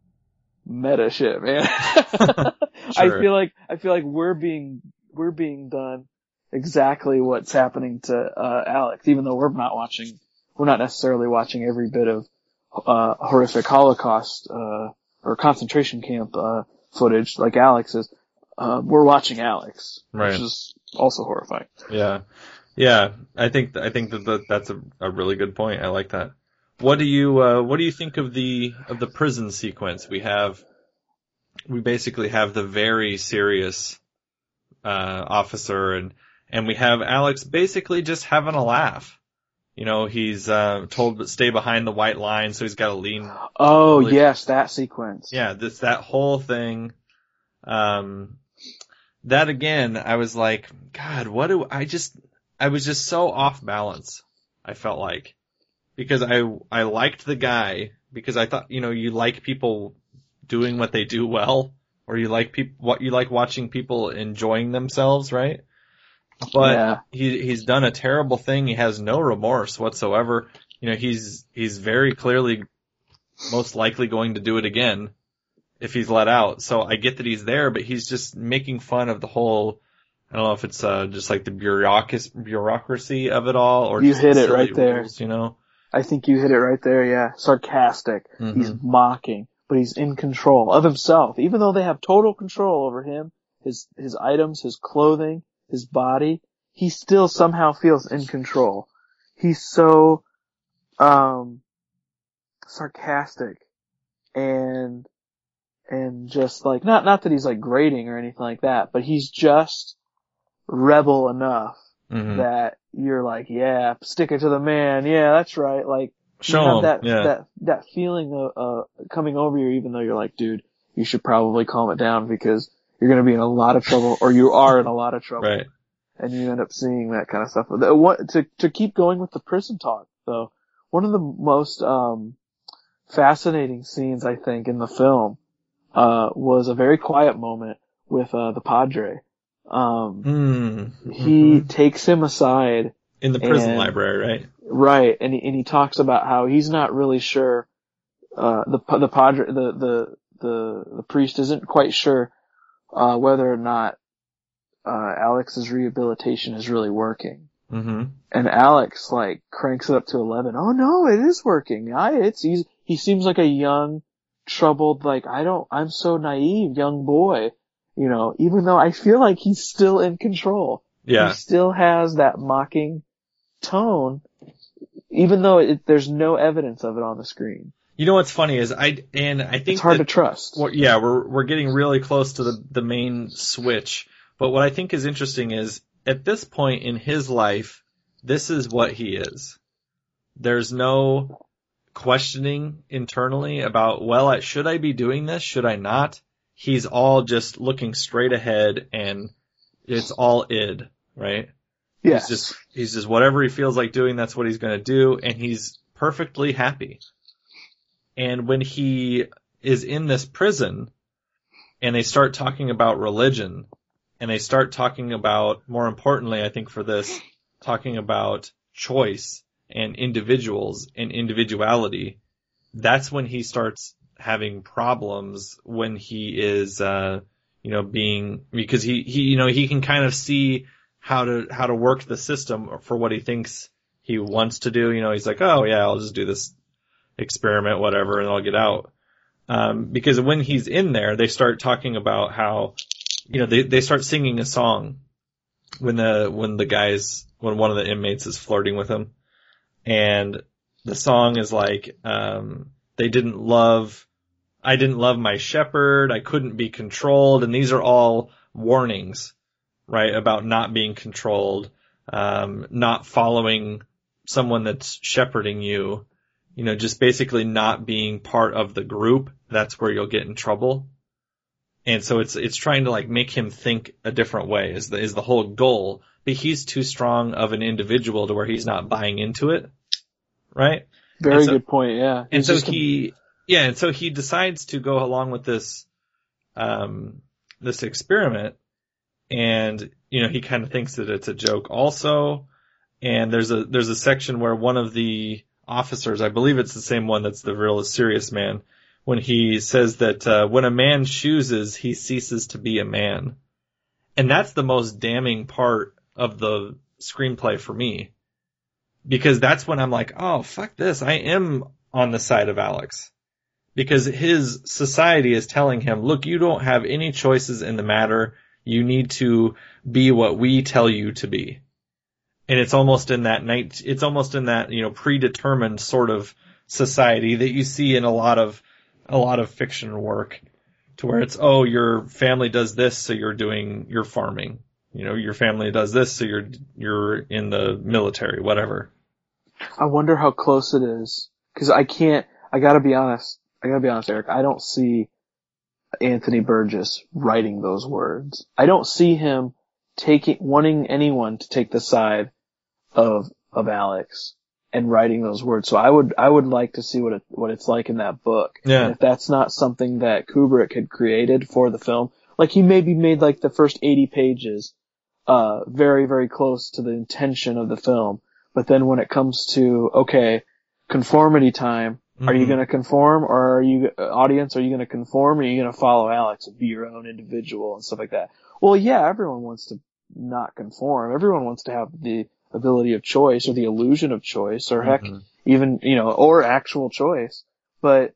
meta shit, man. Sure. I feel like I feel like we're being we're being done exactly what's happening to uh Alex, even though we're not watching we're not necessarily watching every bit of uh horrific Holocaust uh or concentration camp uh footage like Alex is. Uh, we're watching Alex, right. which is also horrifying. Yeah, yeah. I think I think that the, that's a, a really good point. I like that. What do you uh, what do you think of the of the prison sequence? We have we basically have the very serious uh, officer, and and we have Alex basically just having a laugh. You know, he's uh, told to stay behind the white line, so he's got to lean. Oh really, yes, that sequence. Yeah, this that whole thing. Um, that again, I was like, God, what do I just? I was just so off balance. I felt like. Because I, I liked the guy, because I thought, you know, you like people doing what they do well, or you like people, what you like watching people enjoying themselves, right? But yeah. he, he's done a terrible thing. He has no remorse whatsoever. You know, he's, he's very clearly most likely going to do it again if he's let out. So I get that he's there, but he's just making fun of the whole, I don't know if it's, uh, just like the bureaucracy, bureaucracy of it all, or you just hit the it right there. rules, you know? I think you hit it right there, yeah. Sarcastic. Mm-hmm. He's mocking, but he's in control of himself. Even though they have total control over him, his, his items, his clothing, his body, he still somehow feels in control. He's so, um, sarcastic and, and just like, not, not that he's like grating or anything like that, but he's just rebel enough mm-hmm. that you're like, yeah, stick it to the man. Yeah, that's right. Like, show you have him. that, yeah. that, that feeling of, uh, coming over you, even though you're like, dude, you should probably calm it down because you're going to be in a lot of trouble, or you are in a lot of trouble. Right. And you end up seeing that kind of stuff. What, to, to keep going with the prison talk, though, one of the most, um, fascinating scenes, I think, in the film, uh, was a very quiet moment with, uh, the Padre. Um, mm-hmm. he takes him aside. In the prison and, library, right? Right. And he, and he talks about how he's not really sure, uh, the, the Padre, the, the, the, the priest isn't quite sure, uh, whether or not, uh, Alex's rehabilitation is really working. Mm-hmm. And Alex, like, cranks it up to eleven. Oh no, it is working. I, it's, he's, he seems like a young, troubled, like, I don't, I'm so naive young boy, you know, even though I feel like he's still in control. Yeah. He still has that mocking tone, even though it, there's no evidence of it on the screen. You know what's funny is I, and I think it's hard that, to trust. Well, yeah, we're, we're getting really close to the, the main switch. But what I think is interesting is, at this point in his life, this is what he is. There's no questioning internally about, well, I, should I be doing this? Should I not? He's all just looking straight ahead, and it's all id, right? Yes. He's just, he's just whatever he feels like doing, that's what he's going to do, and he's perfectly happy. And when he is in this prison, and they start talking about religion, and they start talking about, more importantly, I think for this, talking about choice and individuals and individuality, that's when he starts having problems, when he is, uh, you know, being, because he, he, you know, he can kind of see how to, how to work the system for what he thinks he wants to do. You know, he's like, oh yeah, I'll just do this experiment, whatever, and I'll get out. Um, because when he's in there, they start talking about how, you know, they, they start singing a song when the, when the guys, when one of the inmates is flirting with him. And the song is like, um, they didn't love, I didn't love my shepherd, I couldn't be controlled. And these are all warnings, right, about not being controlled, um, not following someone that's shepherding you, you know, just basically not being part of the group. That's where you'll get in trouble. And so it's, it's trying to like make him think a different way is the, is the whole goal. But he's too strong of an individual to where he's not buying into it. Right? Very so, good point, yeah. And He's so just he, a... yeah, and so he decides to go along with this, um, this experiment. And, you know, he kind of thinks that it's a joke also. And there's a, there's a section where one of the officers, I believe it's the same one that's the real serious man, when he says that uh, when a man chooses, he ceases to be a man. And that's the most damning part of the screenplay for me. Because that's when I'm like, oh, fuck this. I am on the side of Alex. Because his society is telling him, look, you don't have any choices in the matter. You need to be what we tell you to be. And it's almost in that night, it's almost in that, you know, predetermined sort of society that you see in a lot of a lot of fiction work, to where it's, oh, your family does this, so you're doing, you're farming. You know, your family does this, so you're, you're in the military, whatever. I wonder how close it is. Cause I can't, I gotta be honest, I gotta be honest, Eric, I don't see Anthony Burgess writing those words. I don't see him taking, wanting anyone to take the side of, of Alex and writing those words. So I would, I would like to see what it, what it's like in that book. Yeah. And if that's not something that Kubrick had created for the film, like he maybe made like the first eighty pages, uh, very, very close to the intention of the film. But then when it comes to, okay, conformity time, mm-hmm. Are you going to conform, or are you, audience, are you going to conform, or are you going to follow Alex and be your own individual and stuff like that? Well, yeah, everyone wants to not conform. Everyone wants to have the ability of choice, or the illusion of choice, or heck, mm-hmm. even, you know, or actual choice. But,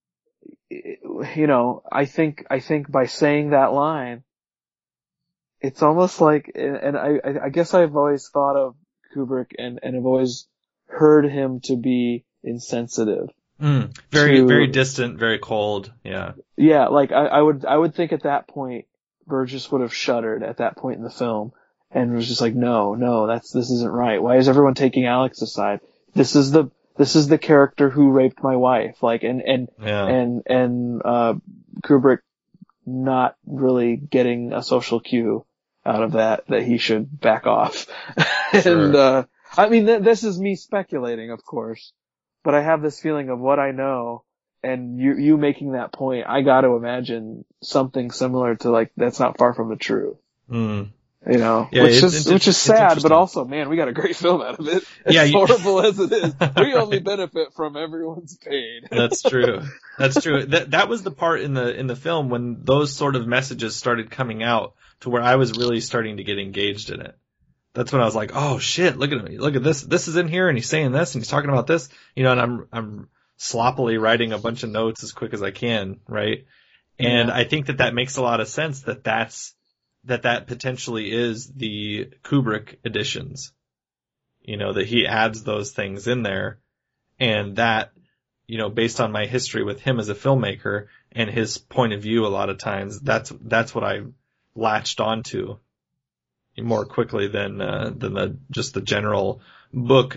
you know, I think, I think by saying that line, it's almost like, and I, I guess I've always thought of Kubrick and, and I've always heard him to be insensitive. Mm, very, to, very distant, very cold. Yeah. Yeah. Like I, I would, I would think at that point, Burgess would have shuddered at that point in the film and was just like, no, no, that's, this isn't right. Why is everyone taking Alex's side? This is the, this is the character who raped my wife. Like, and, and, yeah. and, and, uh, Kubrick not really getting a social cue out of that, that he should back off. Sure. And, uh, I mean, th- this is me speculating, of course, but I have this feeling of what I know and you, you making that point, I got to imagine something similar to like, that's not far from the truth. Mm. You know, Yeah, which it's, is, it's, which is it's sad, but also, man, we got a great film out of it. As yeah, you, horrible as it is, we only benefit from everyone's pain. That's true. That's true. That that was the part in the in the film when those sort of messages started coming out to where I was really starting to get engaged in it. That's when I was like, oh shit, look at me, look at this. This is in here, and he's saying this, and he's talking about this, you know, and I'm I'm sloppily writing a bunch of notes as quick as I can, right? And yeah. I think that that makes a lot of sense. That that's that that potentially is the Kubrick editions, you know, that he adds those things in there, and that, you know, based on my history with him as a filmmaker and his point of view, a lot of times that's that's what I latched onto more quickly than uh, than the just the general book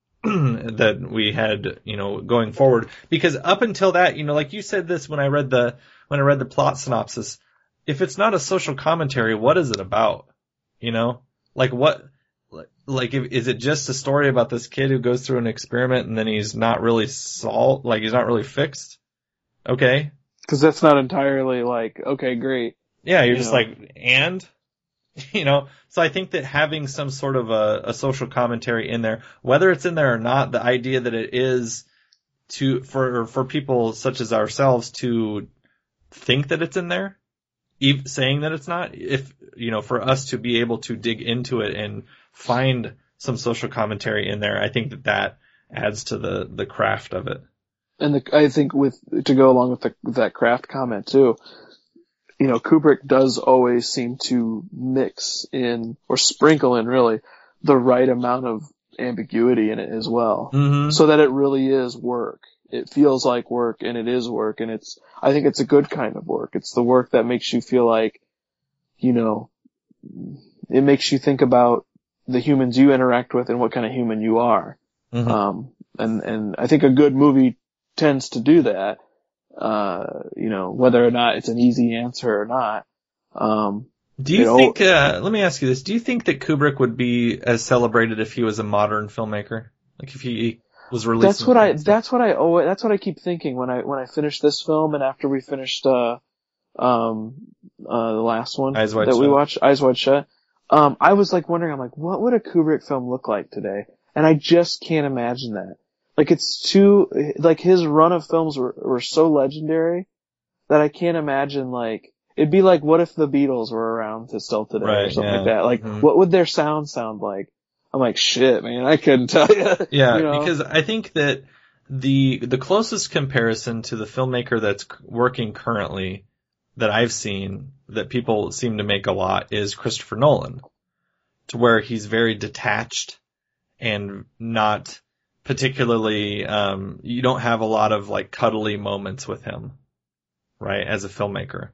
that we had, you know, going forward. Because up until that, you know, like you said this when I read the when I read the plot synopsis. If it's not a social commentary, what is it about? You know, like what, like, if, is it just a story about this kid who goes through an experiment and then he's not really solved, like he's not really fixed? Okay. Cause that's not entirely like, okay, great. Yeah, you're you just know. like, and, you know, so I think that having some sort of a, a social commentary in there, whether it's in there or not, the idea that it is to, for, for people such as ourselves to think that it's in there, even saying that it's not, if, you know, for us to be able to dig into it and find some social commentary in there, I think that that adds to the, the craft of it. And the, I think with, to go along with, the, with that craft comment too, you know, Kubrick does always seem to mix in, or sprinkle in really, the right amount of ambiguity in it as well. Mm-hmm. So that it really is work. It feels like work, and it is work, and it's, I think it's a good kind of work. It's the work that makes you feel like, you know, it makes you think about the humans you interact with and what kind of human you are. Mm-hmm. Um, and, and I think a good movie tends to do that, uh, you know, whether or not it's an easy answer or not. Um, do you, you know, think, uh, let me ask you this, do you think that Kubrick would be as celebrated if he was a modern filmmaker? Like if he was released? That's what I, that's what I always, that's what I keep thinking when I, when I finish this film and after we finished, uh, um, uh, the last one Eyes Wide that Shut. we watched, Eyes Wide Shut. Um, I was like wondering, I'm like, what would a Kubrick film look like today? And I just can't imagine that. Like it's too, like his run of films were, were so legendary that I can't imagine like, it'd be like, what if the Beatles were around to still today right, or something yeah. like that? Like, mm-hmm. what would their sound sound like? I'm like, shit, man, I couldn't tell you. Yeah, you know? Because I think that the, the closest comparison to the filmmaker that's working currently that I've seen that people seem to make a lot is Christopher Nolan, to where he's very detached and not particularly, um, you don't have a lot of like cuddly moments with him, right, as a filmmaker.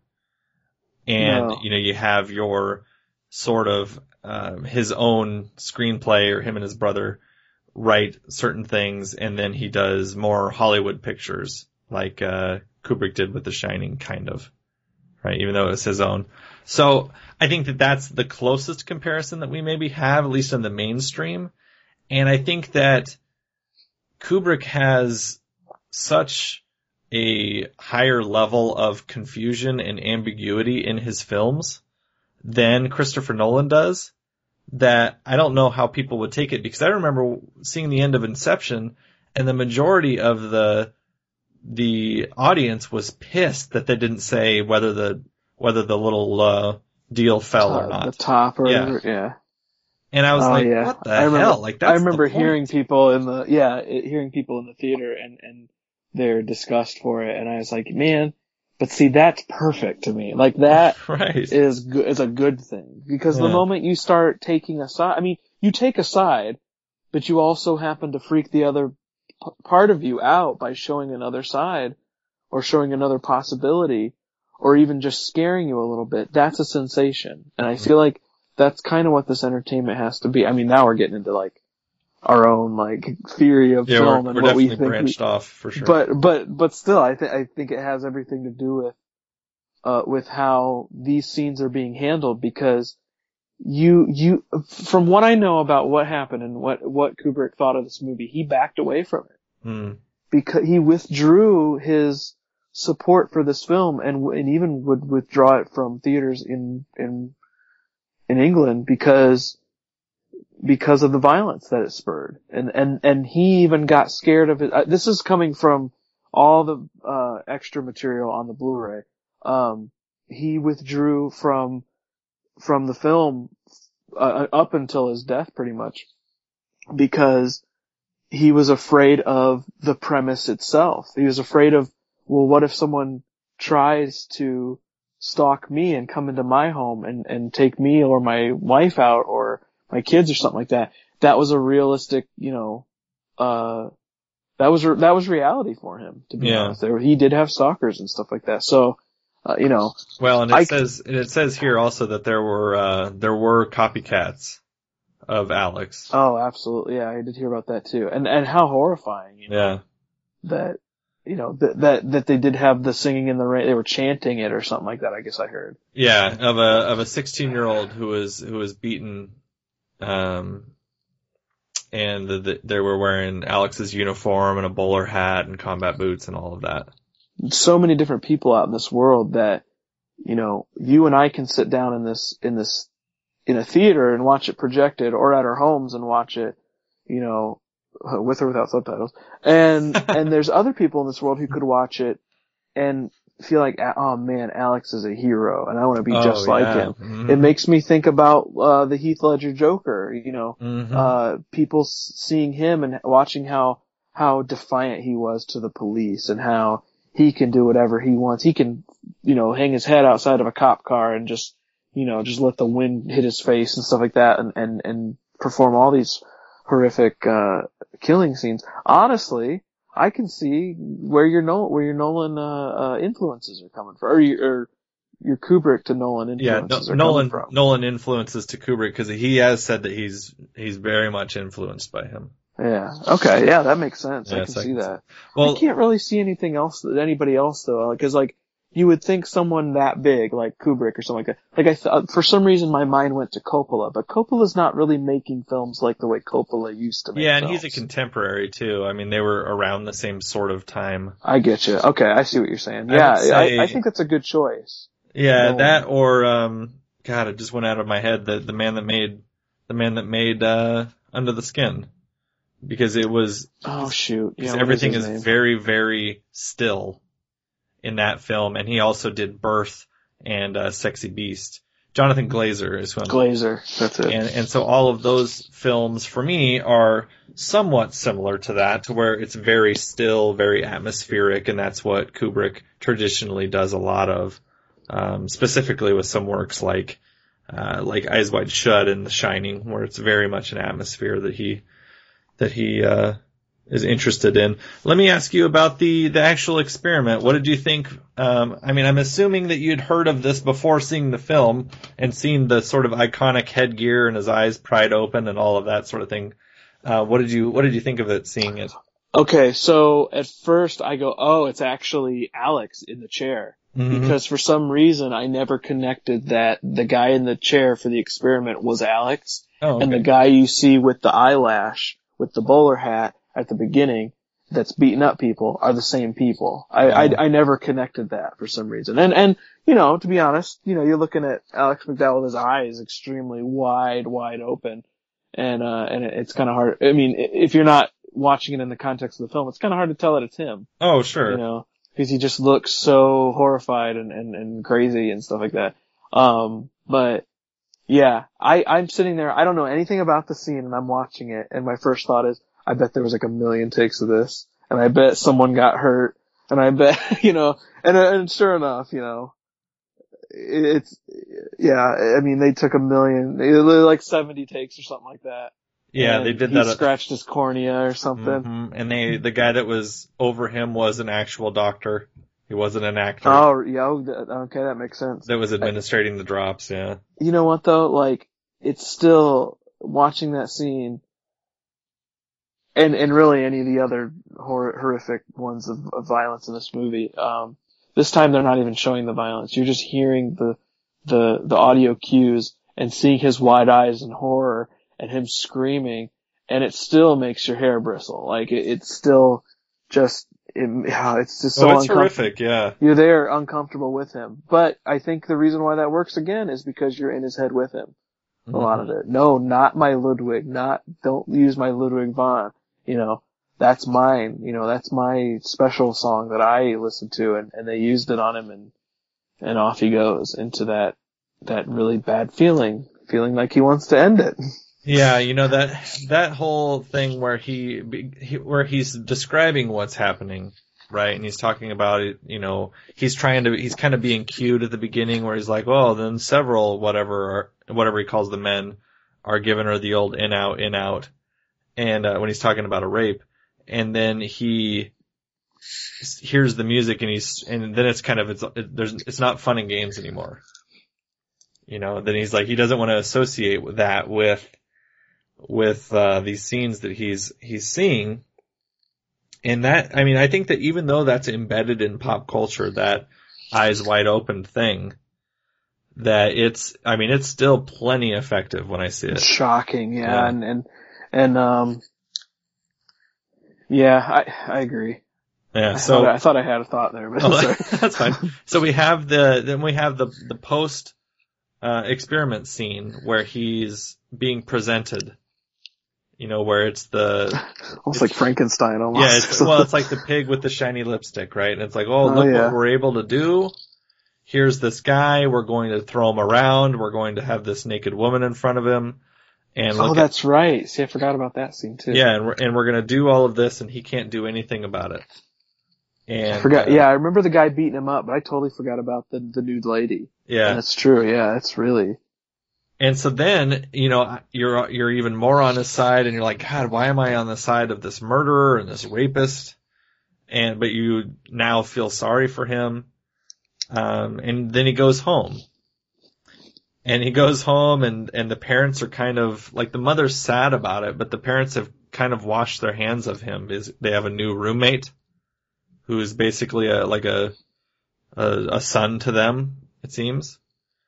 And, no. you know, you have your sort of, um, his own screenplay, or him and his brother write certain things, and then he does more Hollywood pictures like, uh, Kubrick did with The Shining, kind of, right, even though it was his own. So I think that that's the closest comparison that we maybe have, at least in the mainstream. And I think that Kubrick has such a higher level of confusion and ambiguity in his films than Christopher Nolan does, that I don't know how people would take it, because I remember seeing the end of Inception and the majority of the the audience was pissed that they didn't say whether the whether the little uh, deal fell uh, or not. The top or yeah. whatever, yeah. And I was oh, like, yeah. what the I remember, hell? Like that's I remember the point. hearing people in the, yeah, it, hearing people in the theater and, and their disgust for it. And I was like, man, but see, that's perfect to me. Like that right. is good, is a good thing. Because yeah. the moment you start taking a side, I mean, you take a side, but you also happen to freak the other p- part of you out by showing another side or showing another possibility or even just scaring you a little bit. That's a sensation. And I feel like that's kind of what this entertainment has to be. I mean, now we're getting into like our own like theory of yeah, film we're, and we're what we definitely think. branched we, off for sure. But but but still, I think I think it has everything to do with uh with how these scenes are being handled, because you you from what I know about what happened and what what Kubrick thought of this movie, he backed away from it. Hmm. because he withdrew his support for this film and, and even would withdraw it from theaters in, in, in England because, because of the violence that it spurred. And, and, and he even got scared of it. Uh, this is coming from all the, uh, extra material on the Blu-ray. Um, he withdrew from, from the film, uh, up until his death pretty much because he was afraid of the premise itself. He was afraid of, well, what if someone tries to stalk me and come into my home and, and take me or my wife out or my kids or something like that? That was a realistic, you know, uh, that was, that was reality for him, to be yeah. honest. There, he did have stalkers and stuff like that. So, uh, you know. Well, and it I, says, and it says here also that there were, uh, there were copycats of Alex. Oh, absolutely. Yeah, I did hear about that too. And, and how horrifying, you know, yeah. that, you know, that, that, that they did have the singing in the rain, they were chanting it or something like that, I guess I heard. Yeah, of a, of a sixteen year old who was, who was beaten, um, and the, the, they were wearing Alex's uniform and a bowler hat and combat boots and all of that. So many different people out in this world that, you know, you and I can sit down in this, in this, in a theater and watch it projected or at our homes and watch it, you know, with or without subtitles. And, and there's other people in this world who could watch it and feel like, oh man, Alex is a hero and I want to be oh, just yeah. like him. Mm-hmm. It makes me think about, uh, the Heath Ledger Joker, you know, mm-hmm. uh, people seeing him and watching how, how defiant he was to the police and how he can do whatever he wants. He can, you know, hang his head outside of a cop car and just, you know, just let the wind hit his face and stuff like that and, and, and perform all these horrific, uh, killing scenes. Honestly, I can see where your Nolan, where your Nolan, uh, uh, influences are coming from, or your, or your Kubrick to Nolan influences yeah, are Nolan, coming from. Nolan influences to Kubrick because he has said that he's, he's very much influenced by him. Yeah. Okay. Yeah, that makes sense. Yes, I can I see can that. Well, I can't really see anything else that anybody else though, because like you would think someone that big, like Kubrick or something like that. Like I, th- for some reason, my mind went to Coppola, but Coppola's not really making films like the way Coppola used to make. Yeah, and films. he's a contemporary too. I mean, they were around the same sort of time. I get you. Okay, I see what you're saying. I Yeah, say, I, I think that's a good choice. Yeah, No. that or um, God, it just went out of my head. The the man that made the man that made uh, Under the Skin. Because it was, oh shoot, yeah, everything is, is very, very still in that film. And he also did Birth and uh, Sexy Beast. Jonathan Glazer is who I'm Glazer, that's it. And, and so all of those films for me are somewhat similar to that, to where it's very still, very atmospheric, and that's what Kubrick traditionally does a lot of, um, specifically with some works like, uh, like Eyes Wide Shut and The Shining, where it's very much an atmosphere that he, that he, uh, is interested in. Let me ask you about the, the actual experiment. What did you think? Um, I mean, I'm assuming that you'd heard of this before seeing the film and seen the sort of iconic headgear and his eyes pried open and all of that sort of thing. Uh, what did you, what did you think of it seeing it? Okay. So at first I go, oh, it's actually Alex in the chair. Mm-hmm. Because for some reason I never connected that the guy in the chair for the experiment was Alex. Oh, okay. And the guy you see with the eyelash, with the bowler hat at the beginning that's beating up people are the same people. I, oh. I, I never connected that for some reason. And, and, you know, to be honest, you know, you're looking at Alex McDowell with his eyes extremely wide, wide open. And, uh, and it's kind of hard. I mean, if you're not watching it in the context of the film, it's kind of hard to tell that it's him. Oh, sure. You know, because he just looks so horrified and, and, and crazy and stuff like that. Um, but yeah, I, I'm sitting there, I don't know anything about the scene and I'm watching it and my first thought is, I bet there was like a million takes of this and I bet someone got hurt and I bet, you know, and, and sure enough, you know, it's, yeah, I mean, they took a million, like seventy takes or something like that. Yeah, and they did he that. He scratched his cornea or something. Mm-hmm. And they, the guy that was over him was an actual doctor. He wasn't an actor. Oh, yeah, okay, that makes sense. That was administrating the drops, yeah. You know what though? Like, it's still, watching that scene, and, and really any of the other hor- horrific ones of, of violence in this movie, um, this time they're not even showing the violence. You're just hearing the, the, the audio cues and seeing his wide eyes in horror and him screaming, and it still makes your hair bristle. Like, it, it still just, it, yeah, it's just so Oh, it's uncomfortable. horrific, yeah. You're there uncomfortable with him. But I think the reason why that works again is because you're in his head with him. A lot of it. No, not my Ludwig. Not, don't use my Ludwig von. You know, that's mine. You know, that's my special song that I listen to, and, and they used it on him, and, and off he goes into that, that really bad feeling, feeling like he wants to end it. Yeah, you know, that, that whole thing where he, he, where he's describing what's happening, right? And he's talking about it, you know, he's trying to, he's kind of being cued at the beginning where he's like, well, then several, whatever, whatever he calls the men, are giving her the old in out, in out. And, uh, when he's talking about a rape. And then he hears the music and he's, and then it's kind of, it's, it, there's, it's not fun and games anymore. You know, then he's like, he doesn't want to associate with that with, with, uh, these scenes that he's, he's seeing. And that, I mean, I think that even though that's embedded in pop culture, that eyes wide open thing, that it's, I mean, it's still plenty effective when I see it. It's shocking, yeah, Yeah. and, and, and, um, yeah, I, I agree. Yeah, I so. thought I, I thought I had a thought there, but Oh, sorry. that's fine. So we have the, then we have the, the post, uh, experiment scene where he's being presented. You know, where it's the... Almost like Frankenstein, almost. Yeah, it's, well, it's like the pig with the shiny lipstick, right? And it's like, oh, Oh, look yeah. what we're able to do. Here's this guy. We're going to throw him around. We're going to have this naked woman in front of him. And look Oh, at, that's right. See, I forgot about that scene, too. yeah, and we're, and we're going to do all of this, and he can't do anything about it. And I forgot. uh, Yeah, I remember the guy beating him up, but I totally forgot about the, the nude lady. Yeah. And that's true, yeah, it's really... And so then, you know, you're, you're even more on his side and you're like, God, why am I on the side of this murderer and this rapist? And, but you now feel sorry for him. Um, and then he goes home. And he goes home and, and the parents are kind of, like the mother's sad about it, but the parents have kind of washed their hands of him. Is they have a new roommate who's basically a, like a, a, a son to them, it seems.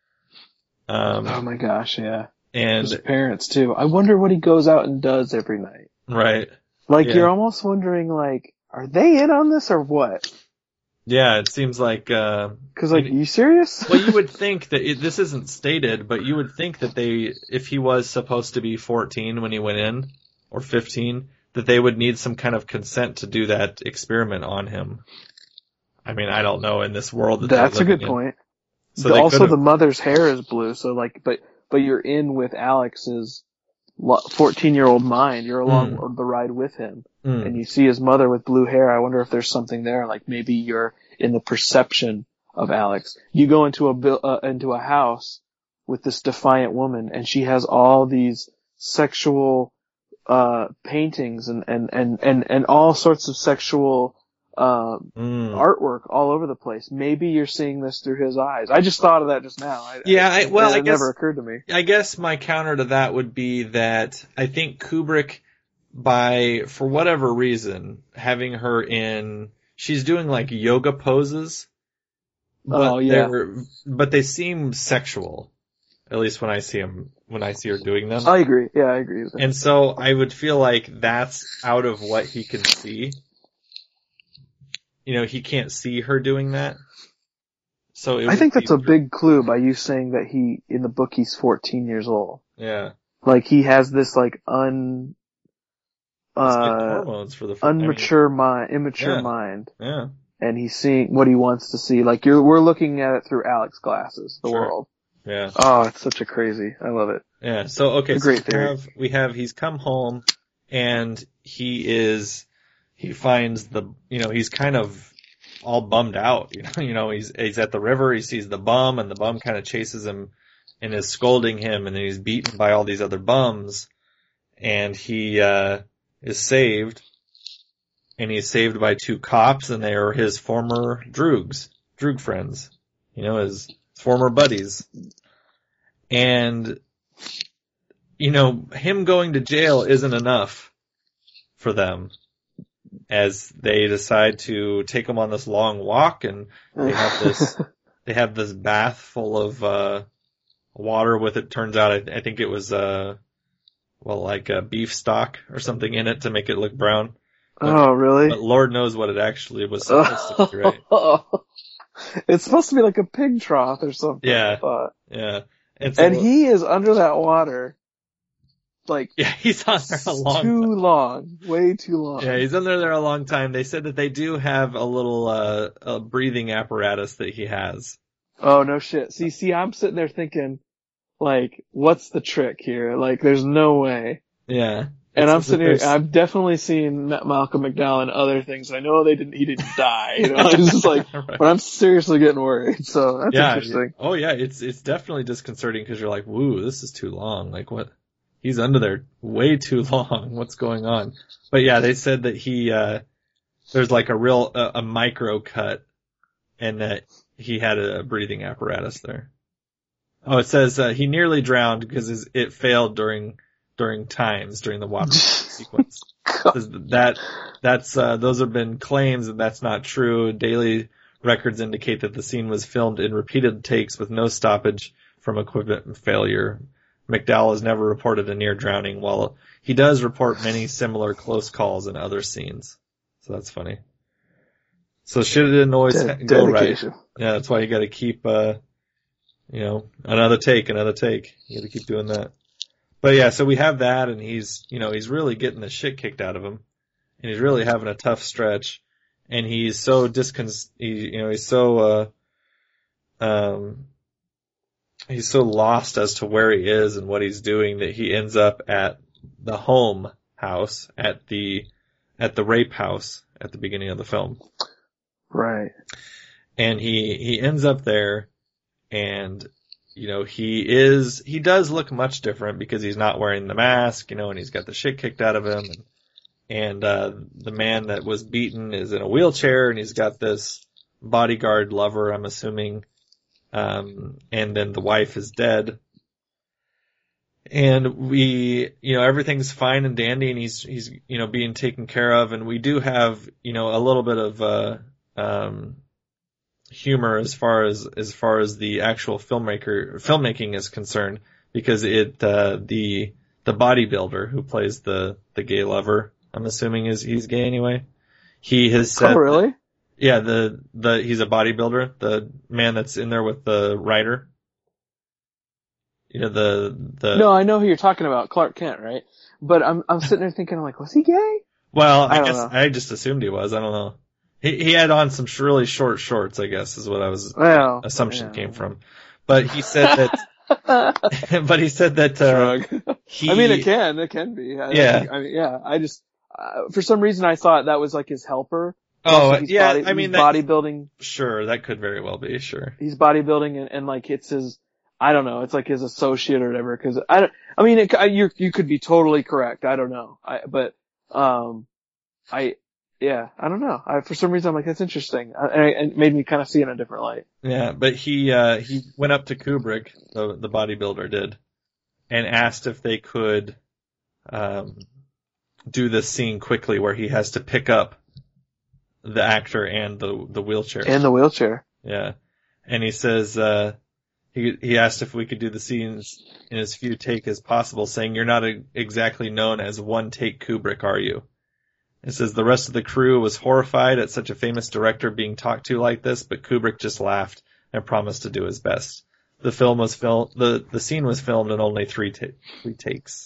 Um, oh my gosh, yeah. and His parents too. I wonder what he goes out and does every night. right. Like Yeah. you're almost wondering, like, are they in on this or what? Yeah, it seems like, uh, Cause like, You- you serious? well, you would think that it, this isn't stated, but you would think that they, if he was supposed to be fourteen when he went in, or fifteen, that they would need some kind of consent to do that experiment on him. I mean, I don't know in this world that they're That's a good living in. point. So The- they also, could've- the mother's hair is blue, so like, but but you're in with Alex's fourteen-year-old mind. You're along Mm. the ride with him, Mm. and you see his mother with blue hair. I wonder if there's something there. Like maybe you're in the perception of Alex. You go into a bu- uh, into a house with this defiant woman, and she has all these sexual uh paintings and and and and and all sorts of sexual uh, Mm. artwork all over the place. Maybe you're seeing this through his eyes. I just thought of that just now. I, Yeah, I, well, it I guess, never occurred to me. I guess my counter to that would be that I think Kubrick, by, for whatever reason, having her in, she's doing like yoga poses. But Oh, yeah. they're, but they seem sexual. At least when I see them, when I see her doing them. I agree. Yeah, I agree with that. And so I would feel like that's out of what he can see. You know, he can't see her doing that. So it I think would that's a be- big clue by you saying that he, in the book, he's fourteen years old. Yeah. Like he has this like un, He's getting uh, hormones for the fir- I mean, unmature mind, immature Yeah. mind, yeah. and he's seeing what he wants to see. Like you're, we're looking at it through Alex glasses, the Sure. world. Yeah. Oh, it's such a crazy. I love it. Yeah. So okay, A so great we theory. have we have he's come home and he is he finds the you know, he's kind of all bummed out, you know, you know, he's he's at the river, he sees the bum and the bum kind of chases him and is scolding him and then he's beaten by all these other bums and he uh is saved and he's saved by two cops and they are his former droogs, droog friends, you know, his former buddies. And, you know, him going to jail isn't enough for them as they decide to take him on this long walk and they have this, they have this bath full of, uh, water with it. Turns out, I, I think it was, uh, well, like a beef stock or something in it to make it look brown. Oh, really? But Lord knows what it actually was supposed to be, right? It's supposed to be like a pig trough or something. Yeah. I thought. Yeah. And, so, And he is under that water, like, yeah, he's on there a long too time. long, way too long. Yeah, he's under there a long time. They said that they do have a little uh, a breathing apparatus that he has. Oh, no shit. See, see, I'm sitting there thinking, like, what's the trick here? Like, there's no way. Yeah. And It's I'm as if sitting here, there's- I've definitely seen Malcolm McDowell and other things. I know they didn't, he didn't die, you know, it's just like, Right. but I'm seriously getting worried, so that's yeah, interesting. Oh yeah, it's it's definitely disconcerting because you're like, woo, this is too long. Like what? He's under there way too long. What's going on? But yeah, they said that he uh there's like a real uh, a micro cut, and that he had a breathing apparatus there. Oh, it says uh, he nearly drowned because his, it failed during during times during the water sequence. That that's uh, those have been claims that that's not true. Daily records indicate that the scene was filmed in repeated takes with no stoppage from equipment failure. McDowell has never reported a near drowning, while he does report many similar close calls in other scenes. So that's funny. So shit didn't always De- ha- go right. dedication. Yeah, that's why you got to keep, uh, you know, another take, another take. You got to keep doing that. But yeah, so we have that, and he's, you know, he's really getting the shit kicked out of him, and he's really having a tough stretch, and he's so discon, he, you know, he's so, uh, um, he's so lost as to where he is and what he's doing that he ends up at the home house, at the, at the rape house at the beginning of the film. Right. And he, he ends up there, and, you know, he is, he does look much different because he's not wearing the mask, you know, and he's got the shit kicked out of him. And, and uh, the man that was beaten is in a wheelchair, and he's got this bodyguard lover, I'm assuming. Um, and then the wife is dead. And we, you know, everything's fine and dandy, and he's, he's, you know, being taken care of. And we do have, you know, a little bit of, uh, um, humor as far as as far as the actual filmmaker filmmaking is concerned, because it uh the the bodybuilder who plays the the gay lover, I'm assuming is he's gay anyway. He has said, oh, really? that, yeah, the the he's a bodybuilder, the man that's in there with the writer. You know, the the No, I know who you're talking about, Clark Kent, right? But I'm I'm sitting there thinking, like, was he gay? Well, I, I don't guess know. I just assumed he was. I don't know. He he had on some really short shorts, I guess, is what I was Well, assumption yeah. came from. But he said that. But he said that. Uh, Shrug. he, I mean, it can, it can be. I, Yeah. I mean, yeah. I just, uh, for some reason, I thought that was like his helper. Oh, Also, he's yeah. body- I mean, he's that, bodybuilding. sure, that could very well be. Sure. He's bodybuilding, and, and like it's his. I don't know. It's like his associate or whatever. Because I don't. I mean, it, you you could be totally correct. I don't know. I but um, I. Yeah, I don't know. I, for some reason, I'm like, that's interesting. Uh, and it made me kind of see it in a different light. Yeah, but he uh he went up to Kubrick, the the bodybuilder did, and asked if they could um do this scene quickly where he has to pick up the actor and the the wheelchair. In the wheelchair. Yeah. And he says, uh, he, he asked if we could do the scenes in as few take as possible, saying, "You're not a, exactly known as one take Kubrick, are you?" It says the rest of the crew was horrified at such a famous director being talked to like this, but Kubrick just laughed and promised to do his best. The film was filmed, the, the scene was filmed in only three, ta- three takes.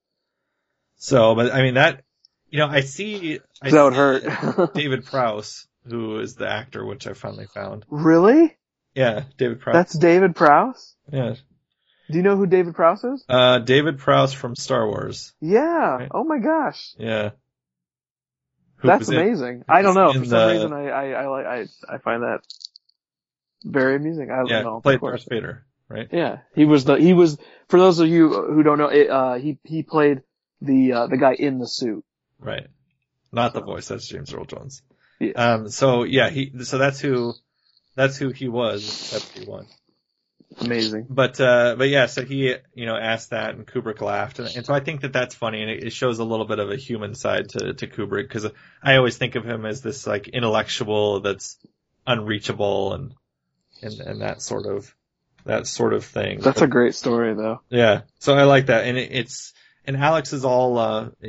So, but I mean that, you know, I see, I That would see hurt. David Prowse, who is the actor, which I finally found. Really? Yeah, David Prowse. That's David Prowse? Yeah. Do you know who David Prowse is? Uh, David Prowse from Star Wars. Yeah. Right. Oh my gosh. Yeah. Who That's was in- amazing. I don't know. in For some the- reason, I, I, I like, I, I find that very amusing. I don't Yeah, know. played of course. Darth Vader, right? Yeah. He was the, he was, for those of you who don't know, it, uh, he, he played the, uh, the guy in the suit. Right. Not the voice. That's James Earl Jones. Yeah. Um. So yeah, he. So that's who. That's who he was. That's who he won. Amazing. But uh. But yeah. So he, you know, asked that, and Kubrick laughed, and, and so I think that that's funny, and it, it shows a little bit of a human side to to Kubrick, because I always think of him as this like intellectual that's unreachable and and and that sort of that sort of thing. That's a great story though. Yeah. So I like that, and it, it's and Alex is all uh he's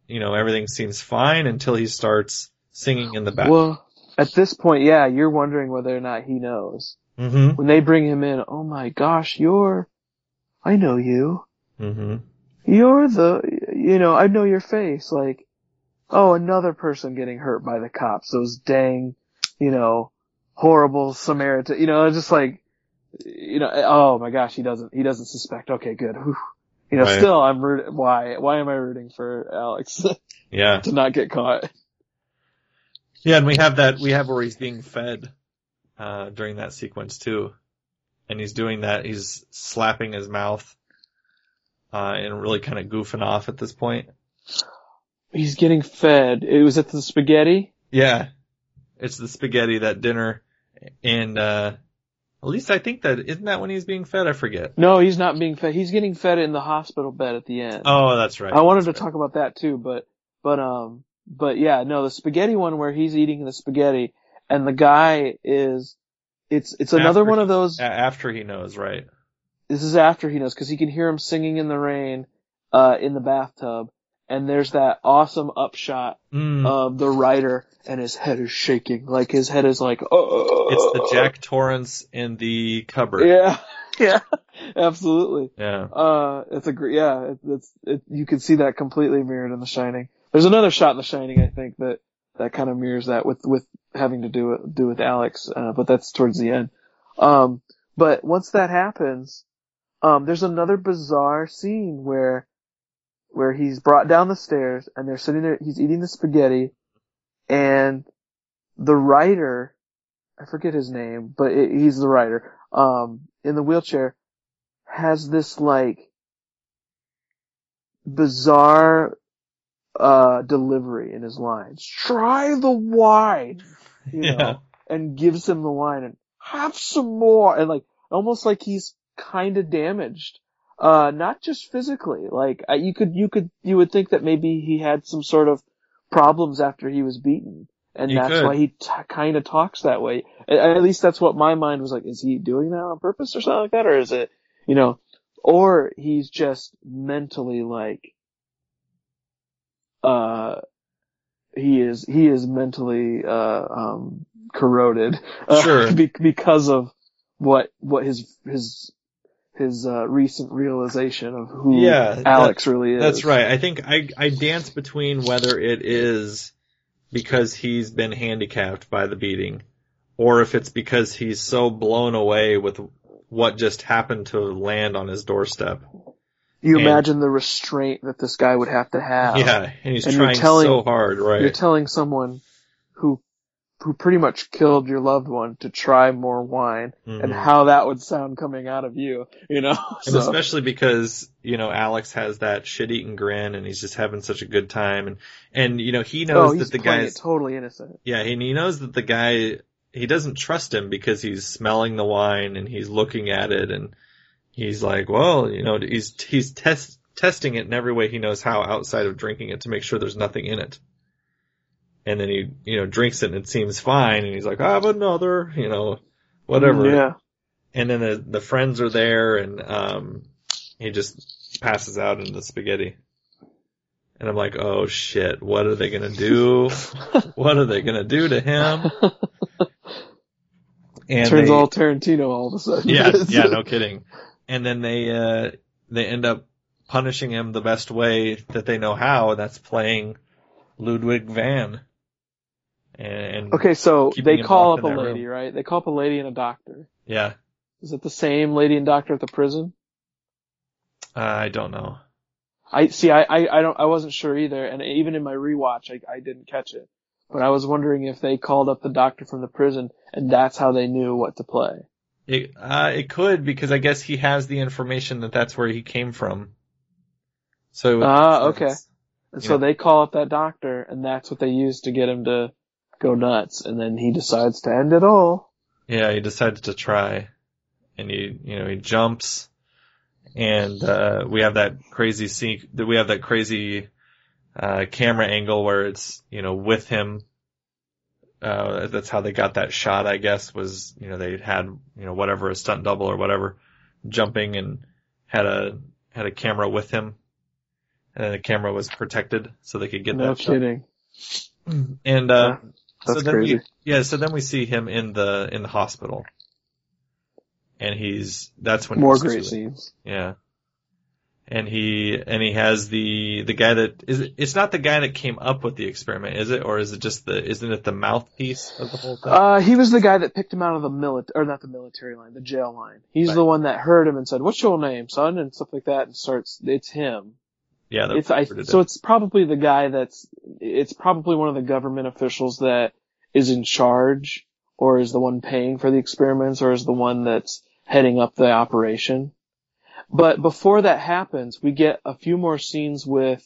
you know, everything seems fine until he starts singing in the back. Well, at this point, yeah, you're wondering whether or not he knows. Mm-hmm. When they bring him in, oh my gosh, you're, I know you. Mm-hmm. You're the, you know, I know your face. Like, oh, another person getting hurt by the cops. Those dang, you know, horrible Samaritan, you know, just like, you know, oh my gosh, he doesn't, he doesn't suspect. Okay, good. Whew. You know, Right. still I'm root, why, why am I rooting for Alex Yeah. to not get caught? Yeah, and we have that, we have where he's being fed, uh, during that sequence too. And he's doing that, he's slapping his mouth, uh, and really kind of goofing off at this point. He's getting fed. It was at the spaghetti? Yeah. It's the spaghetti, that dinner, and, uh, at least I think that, isn't that when he's being fed? I forget. No, he's not being fed. He's getting fed in the hospital bed at the end. Oh, that's right. I wanted That's to talk about that too, but, but, um, but yeah, no, the spaghetti one where he's eating the spaghetti and the guy is, it's, it's another After one he- of those, a- After he knows, right? this is after he knows, cause he can hear him singing in the rain, uh, in the bathtub. And there's that awesome upshot Mm. of the writer and his head is shaking. Like his head is like, oh. It's the Jack Torrance in the cupboard. Yeah. Yeah. Absolutely. Yeah. Uh, it's a great, yeah, it, it's, it, you can see that completely mirrored in The Shining. There's another shot in The Shining, I think, that, that kind of mirrors that with, with having to do it, do with Alex, uh, but that's towards the end. Um, but once that happens, um, there's another bizarre scene where, where he's brought down the stairs and they're sitting there, he's eating the spaghetti and the writer, I forget his name, but it, he's the writer, um, in the wheelchair, has this like bizarre uh delivery in his lines. Try the wine, you know, Yeah. and gives him the wine and have some more, and like almost like he's kind of damaged, uh, not just physically. Like I, you could, you could, you would think that maybe he had some sort of problems after he was beaten. And You that's could. why he t- kind of talks that way. At, at least that's what my mind was like. Is he doing that on purpose or something like that? Or is it, you know, or he's just mentally like, uh, he is, he is mentally, uh, um, corroded. Uh, Sure. be- because of what, what his, his, his, uh, recent realization of who Yeah, Alex that- really is. That's right. I think I, I dance between whether it is because he's been handicapped by the beating, or if it's because he's so blown away with what just happened to land on his doorstep. You And- imagine the restraint that this guy would have to have. Yeah, and he's And you're trying telling- so hard, right? You're telling someone who who pretty much killed your loved one to try more wine, Mhm. and how that would sound coming out of you, you know? And So, especially because, you know, Alex has that shit-eating grin and he's just having such a good time. And, and, you know, he knows oh, he's that the playing guy's, it totally innocent. yeah, and he knows that the guy, he doesn't trust him because he's smelling the wine and he's looking at it and he's like, well, you know, he's, he's test, testing it in every way he knows how outside of drinking it to make sure there's nothing in it. And then he, you know, drinks it and it seems fine and he's like, I have another, you know, whatever. Yeah. And then the, the friends are there and, um, he just passes out in the spaghetti. And I'm like, oh shit, what are they gonna do? What are they gonna do to him? And Turns they, all Tarantino all of a sudden. yeah, yeah, no kidding. And then they, uh, they end up punishing him the best way that they know how, and that's playing Ludwig van. And, Okay, so keeping they him call locked up a in that lady, room. right? They call up a lady and a doctor. yeah, Is it the same lady and doctor at the prison? uh, I don't know. I see. I, I, I don't. I wasn't sure either, and even in my rewatch, I, I didn't catch it. But I was wondering if they called up the doctor from the prison, and that's how they knew what to play. It, uh, it could, because I guess he has the information that that's where he came from. So, it would Ah, make okay. sense. And Yeah. so they call up that doctor, and that's what they use to get him to go nuts. And then he decides to end it all. Yeah, he decided to try, and he, you know, he jumps, and uh we have that crazy scene. We have that crazy uh camera angle where it's, you know, with him. Uh That's how they got that shot, I guess. Was, you know, they had, you know, whatever, a stunt double or whatever, jumping and had a had a camera with him, and then the camera was protected so they could get no that shot. kidding. And uh, That's so then crazy. we yeah, so then we see him in the in the hospital, and he's that's when More he's great really- scenes. Yeah. And he and he has the the guy that is it, it's not the guy that came up with the experiment, is it? Or is it just the isn't it the mouthpiece of the whole thing? Uh, he was the guy that picked him out of the military, or not the military line, the jail line. He's Right. the one that heard him and said, "What's your name, son?" and stuff like that, and starts. It's him. yeah, It's I, recruited so him. it's probably the guy that's. It's probably one of the government officials that is in charge, or is the one paying for the experiments, or is the one that's heading up the operation. But before that happens, we get a few more scenes with,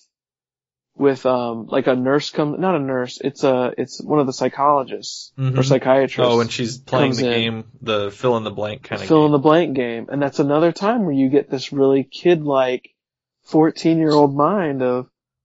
with, um, like a nurse comes, not a nurse, it's a, it's one of the psychologists or Mhm. psychiatrists. Oh, and she's playing comes the in. game, the fill in the blank kind of fill game. in the blank game. And that's another time where you get this really kid-like fourteen year old mind of,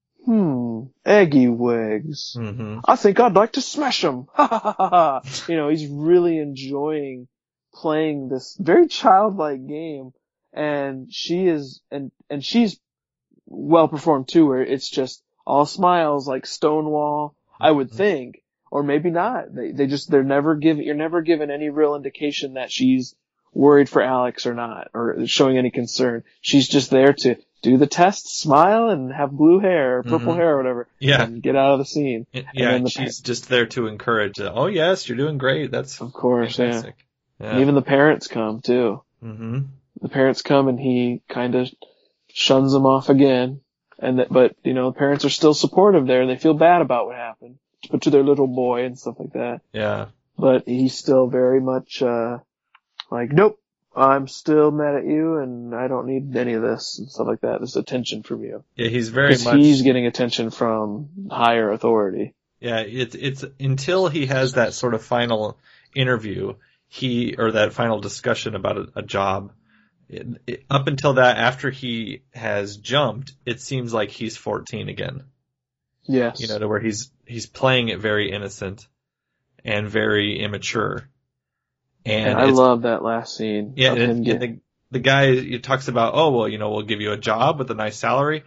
hmm, eggy wigs. Mm-hmm. I think I'd like to smash them. Ha ha ha ha ha. You know, he's really enjoying playing this very childlike game. And she is, and, and she's well performed too, where it's just all smiles like Stonewall, I would think, or maybe not. They, they just, they're never given, you're never given any real indication that she's worried for Alex or not, or showing any concern. She's just there to do the test, smile, and have blue hair, or purple Mhm. hair, or whatever. Yeah. And get out of the scene. Yeah, then and the she's just there to encourage. Uh, oh yes, you're doing great. That's Of course, yeah. fantastic. Yeah. And even the parents come too. mm-hmm. The parents come and he kind of shuns them off again. And that, but, you know, the parents are still supportive there and they feel bad about what happened, but to their little boy and stuff like that. Yeah. But he's still very much, uh, like, nope, I'm still mad at you and I don't need any of this and stuff like that. There's attention from you. Yeah, he's very Because much. he's getting attention from higher authority. Yeah, it's it's until he has that sort of final interview, he or that final discussion about a, a job. It, it, up until that, after he has jumped, it seems like he's fourteen again. Yes. You know, to where he's he's playing it very innocent and very immature. And, And I it's- love that last scene. yeah, of and, him and getting, the the guy he talks about, oh well, you know, we'll give you a job with a nice salary.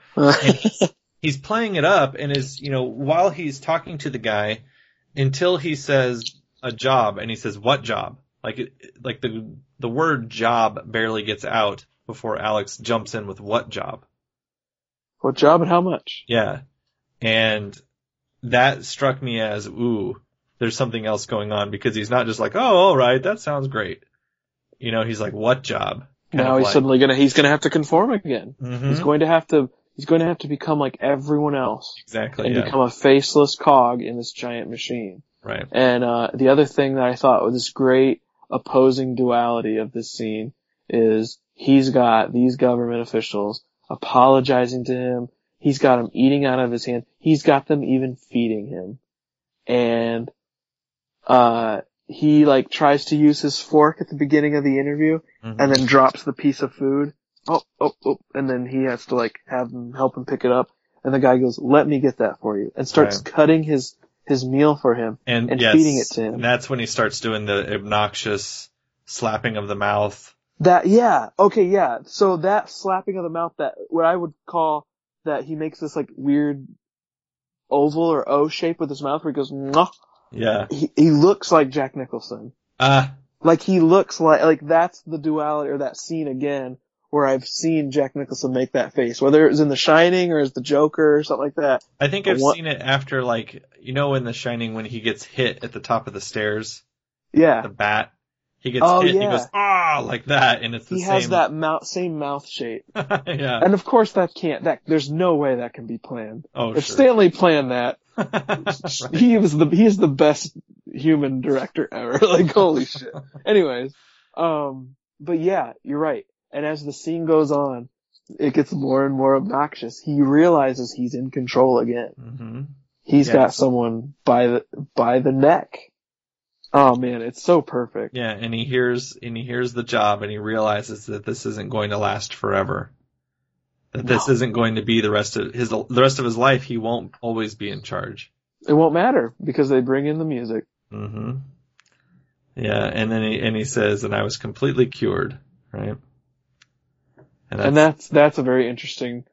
He's playing it up and is, you know, while he's talking to the guy, until he says a job and he says, what job? Like, it, like the, the word job barely gets out before Alex jumps in with what job? What job and how much? Yeah. And that struck me as, ooh, there's something else going on because he's not just like, oh, all right, that sounds great. You know, he's like, what job? Kind Now of he's like, suddenly gonna, he's gonna have to conform again. Mhm. He's going to have to, he's going to have to become like everyone else. Exactly, And yeah. become a faceless cog in this giant machine. Right. And, uh, the other thing that I thought was this great opposing duality of this scene is he's got these government officials apologizing to him. He's got them eating out of his hand. He's got them even feeding him. And, uh, he like tries to use his fork at the beginning of the interview Mhm. and then drops the piece of food. Oh, oh, oh. And then he has to like have him help him pick it up. And the guy goes, let me get that for you. And starts Right. cutting his, his meal for him And, and yes, feeding it to him. and that's when he starts doing the obnoxious slapping of the mouth. That, yeah, okay, yeah. So that slapping of the mouth, that, what I would call that he makes this like weird oval or O shape with his mouth where he goes, mwah. Yeah. He, he looks like Jack Nicholson. Ah, Like he looks like, like that's the duality or that scene again where I've seen Jack Nicholson make that face, whether it was in The Shining or as the Joker or something like that. I think But I've what- seen it after, like, you know, in The Shining when he gets hit at the top of the stairs, Yeah. the bat, he gets Oh, hit, and he yeah. goes, ah, like that, and it's the He same. has that mouth, same mouth shape. yeah. And of course that can't, that, there's no way that can be planned. Oh, If sure. Stanley planned that, Right. he was the, he is the best human director ever. Like, holy shit. Anyways, um, but yeah, you're right. And as the scene goes on, it gets more and more obnoxious. He realizes he's in control again. hmm He's Yeah. got someone by the, by the neck. Oh man, it's so perfect. Yeah, and he hears, and he hears the job, and he realizes that this isn't going to last forever. That this No. isn't going to be the rest of his, the rest of his life. He won't always be in charge. It won't matter because they bring in the music. hmm Yeah, and then he, and he says, and I was completely cured, right? And that's, that's a very interesting,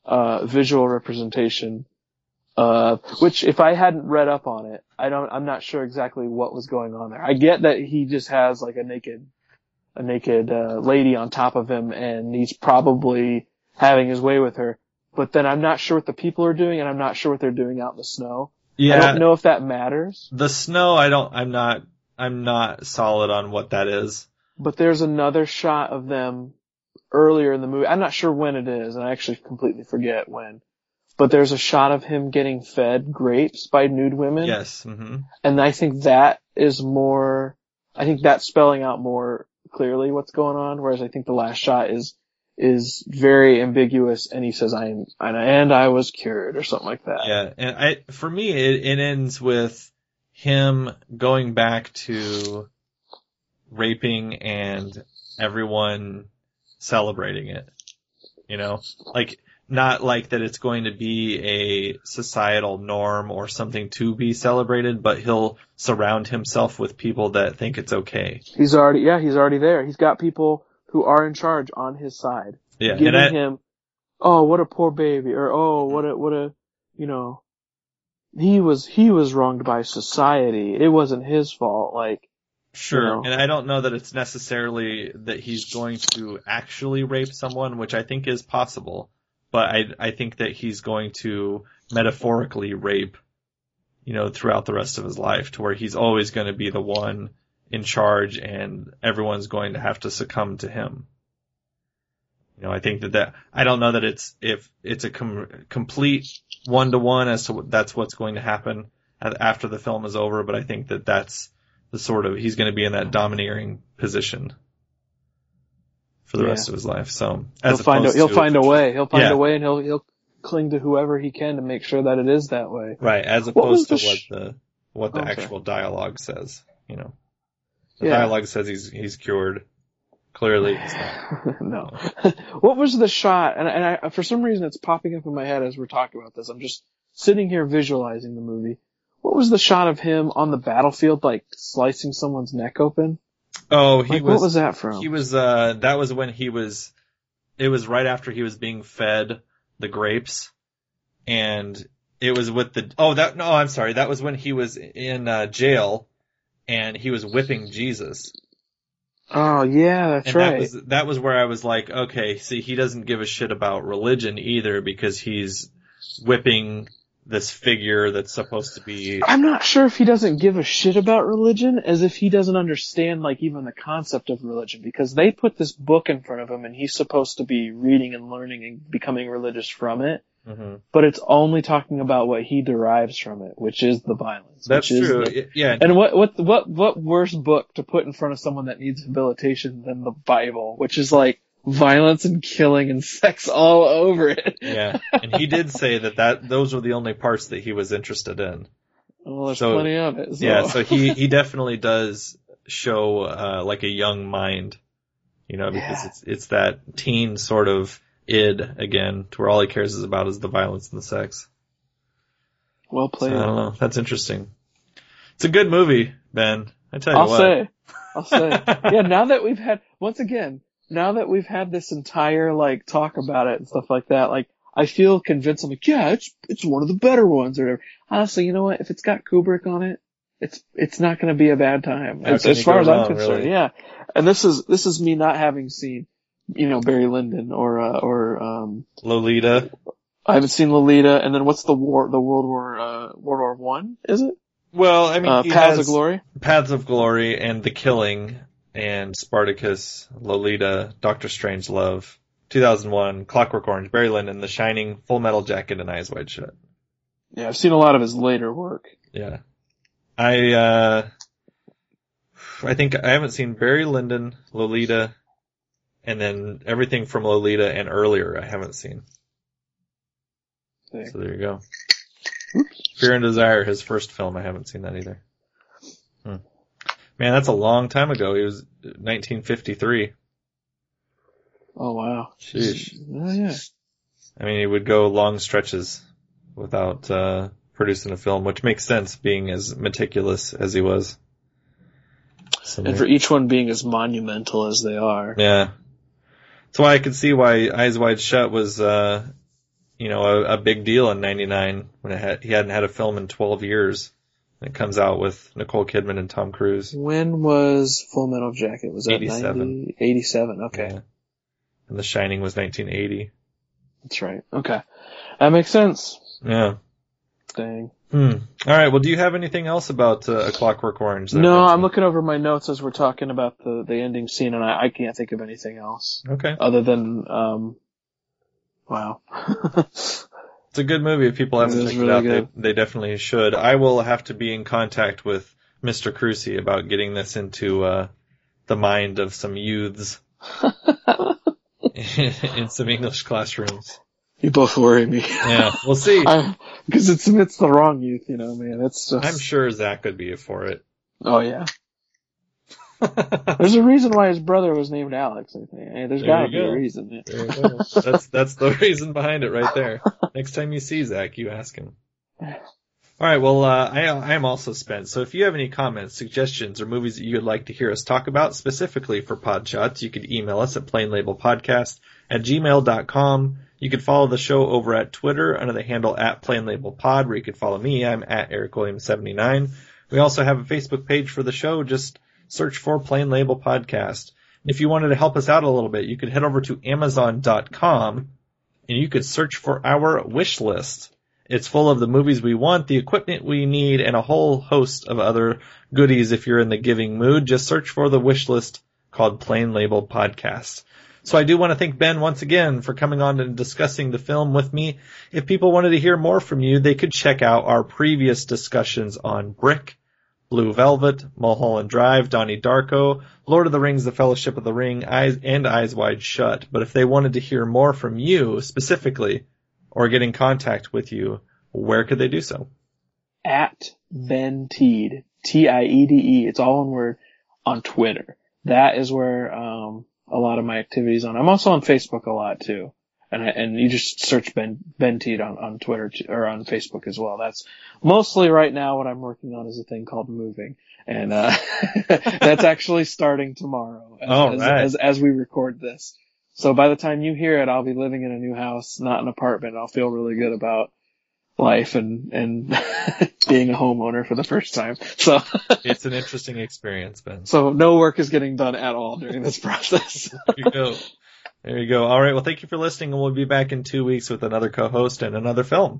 uh, visual representation, uh, which if I hadn't read up on it, I don't, I'm not sure exactly what was going on there. I get that he just has like a naked, a naked, uh, lady on top of him and he's probably having his way with her, but then I'm not sure what the people are doing and I'm not sure what they're doing out in the snow. Yeah. I don't know if that matters. The snow, I don't, I'm not, I'm not solid on what that is. But there's another shot of them earlier in the movie. I'm not sure when it is, and I actually completely forget when. But there's a shot of him getting fed grapes by nude women. Yes. Mm-hmm. And I think that is more, I think that's spelling out more clearly what's going on, whereas I think the last shot is, is very ambiguous, and he says, I am, and I, and I was cured, or something like that. Yeah, and I, for me, it, it ends with him going back to raping and everyone celebrating it. You know, like, not like that it's going to be a societal norm or something to be celebrated, but he'll surround himself with people that think it's okay. He's already, yeah, he's already there. He's got people who are in charge on his side. Yeah, giving and I, him, oh, what a poor baby, or oh, what a, what a, you know, he was, he was wronged by society. It wasn't his fault, like. Sure, You know. and I don't know that it's necessarily that he's going to actually rape someone, which I think is possible, but I, I think that he's going to metaphorically rape, you know, throughout the rest of his life, to where he's always going to be the one in charge and everyone's going to have to succumb to him. You know, I think that that, I don't know that it's, if it's a com- complete one-to-one as to what, that's what's going to happen after the film is over, but I think that that's the sort of, he's going to be in that domineering position for the Yeah. rest of his life. So, as He'll find a, opposed he'll to- find a way. He'll find Yeah. a way, and he'll he'll cling to whoever he can to make sure that it is that way. Right, as What was opposed to the sh- what the, what the Oh, sorry. actual dialogue says, you know. The Yeah. dialogue says he's, he's cured. Clearly, he's not. No. What was the shot? And, and I, for some reason, it's popping up in my head as we're talking about this. I'm just sitting here visualizing the movie. What was the shot of him on the battlefield, like slicing someone's neck open? Oh, he Like, was, what was that from? He was, uh, that was when he was, it was right after he was being fed the grapes, and it was with the, oh, that, no, I'm sorry, that was when he was in, uh, jail, and he was whipping Jesus. Oh, yeah, that's And right. that was, that was where I was like, okay, see, he doesn't give a shit about religion either, because he's whipping this figure that's supposed to be, I'm not sure if he doesn't give a shit about religion as if he doesn't understand, like, even the concept of religion, because they put this book in front of him and he's supposed to be reading and learning and becoming religious from it, Mhm. but it's only talking about what he derives from it, which is the violence. That's which is true. the- Yeah. and what, what, what, what worse book to put in front of someone that needs rehabilitation than the Bible, which is like violence and killing and sex all over it. Yeah. And he did say that, that those were the only parts that he was interested in. Well, there's So- plenty of it. So. Yeah, so he, he definitely does show, uh, like a young mind, you know, because Yeah. it's, it's that teen sort of id again, to where all he cares is about is the violence and the sex. Well So, played. I don't know. That's interesting. It's a good movie, Ben. I tell you I'll what. say. I'll say. Yeah, now that we've had, once again, now that we've had this entire, like, talk about it and stuff like that, like, I feel convinced. I'm like, yeah, it's, it's one of the better ones or whatever. Honestly, you know what? If it's got Kubrick on it, it's, it's not gonna be a bad time. How As, can as you far go as I'm wrong, concerned, really? yeah. And this is, this is me not having seen, you know, Barry Lyndon or, uh, or, um, Lolita. I haven't seen Lolita, and then what's the war, the World War, uh, World War One, is it? Well, I mean, Uh, he Paths has of Glory? Paths of Glory and The Killing and Spartacus, Lolita, Doctor Strangelove, two thousand one, Clockwork Orange, Barry Lyndon, The Shining, Full Metal Jacket, and Eyes Wide Shut. Yeah, I've seen a lot of his later work. Yeah. I, uh, I think I haven't seen Barry Lyndon, Lolita, and then everything from Lolita and earlier I haven't seen. Thing. So there you go. Fear and Desire, his first film, I haven't seen that either. Hmm. Man, that's a long time ago. He was nineteen fifty-three. Oh wow. Sheesh. Oh yeah. I mean, he would go long stretches without uh producing a film, which makes sense, being as meticulous as he was. So And for each one being as monumental as they are. yeah. That's why I could see why Eyes Wide Shut was, uh, you you know, a, a big deal in ninety-nine when it had, he hadn't had a film in twelve years. And it comes out with Nicole Kidman and Tom Cruise. When was Full Metal Jacket? Was that eighty-seven. ninety? eighty-seven, okay. Yeah. And The Shining was nineteen eighty. That's right. Okay. That makes sense. Yeah. Dang. Hmm. All right. Well, do you have anything else about uh, A Clockwork Orange? that No, I I'm mentioned? looking over my notes as we're talking about the, the ending scene, and I, I can't think of anything else. Okay. Other than, um, wow. It's a good movie. If people haven't It is checked really it out, good. they, they definitely should. I will have to be in contact with Mister Crucy about getting this into uh, the mind of some youths in some English classrooms. You both worry me. Yeah, we'll see. Because it's it's the wrong youth, you know, man. It's just. I'm sure Zach would be for it. Oh yeah. There's a reason why his brother was named Alex. I think. Hey, there's There got to you be go. a reason. Yeah. There you go. That's that's the reason behind it right there. Next time you see Zach, you ask him. All right. Well, uh, I I am also spent. So if you have any comments, suggestions, or movies that you would like to hear us talk about specifically for Podshots, you could email us at plainlabelpodcast at gmail dot com. You can follow the show over at Twitter under the handle at plainlabelpod, where you can follow me. I'm at Eric Williams seventy-nine. We also have a Facebook page for the show. Just search for Plain Label Podcast. If you wanted to help us out a little bit, you could head over to amazon dot com and you could search for our wish list. It's full of the movies we want, the equipment we need, and a whole host of other goodies if you're in the giving mood. Just search for the wish list called Plain Label Podcast. So I do want to thank Ben once again for coming on and discussing the film with me. If people wanted to hear more from you, they could check out our previous discussions on Brick, Blue Velvet, Mulholland Drive, Donnie Darko, Lord of the Rings, The Fellowship of the Ring, Eyes and Eyes Wide Shut. But if they wanted to hear more from you specifically or get in contact with you, where could they do so? At Ben Tiede, T I E D E. It's all one word on Twitter. That is where um a lot of my activities on. I'm also on Facebook a lot too. And I, and you just search Ben Ben Tiede on, on Twitter too, or on Facebook as well. That's mostly right now what I'm working on is a thing called moving. And uh that's actually starting tomorrow as, All as, right. as as we record this. So by the time you hear it, I'll be living in a new house, not an apartment. I'll feel really good about life and and being a homeowner for the first time. So It's an interesting experience, Ben. so no work is getting done at all during this process. There you go. There you go. All right. Well, thank you for listening, and we'll be back in two weeks with another co-host and another film.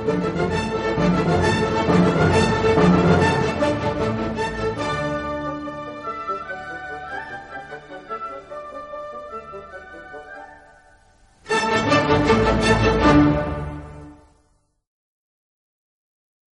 Bye.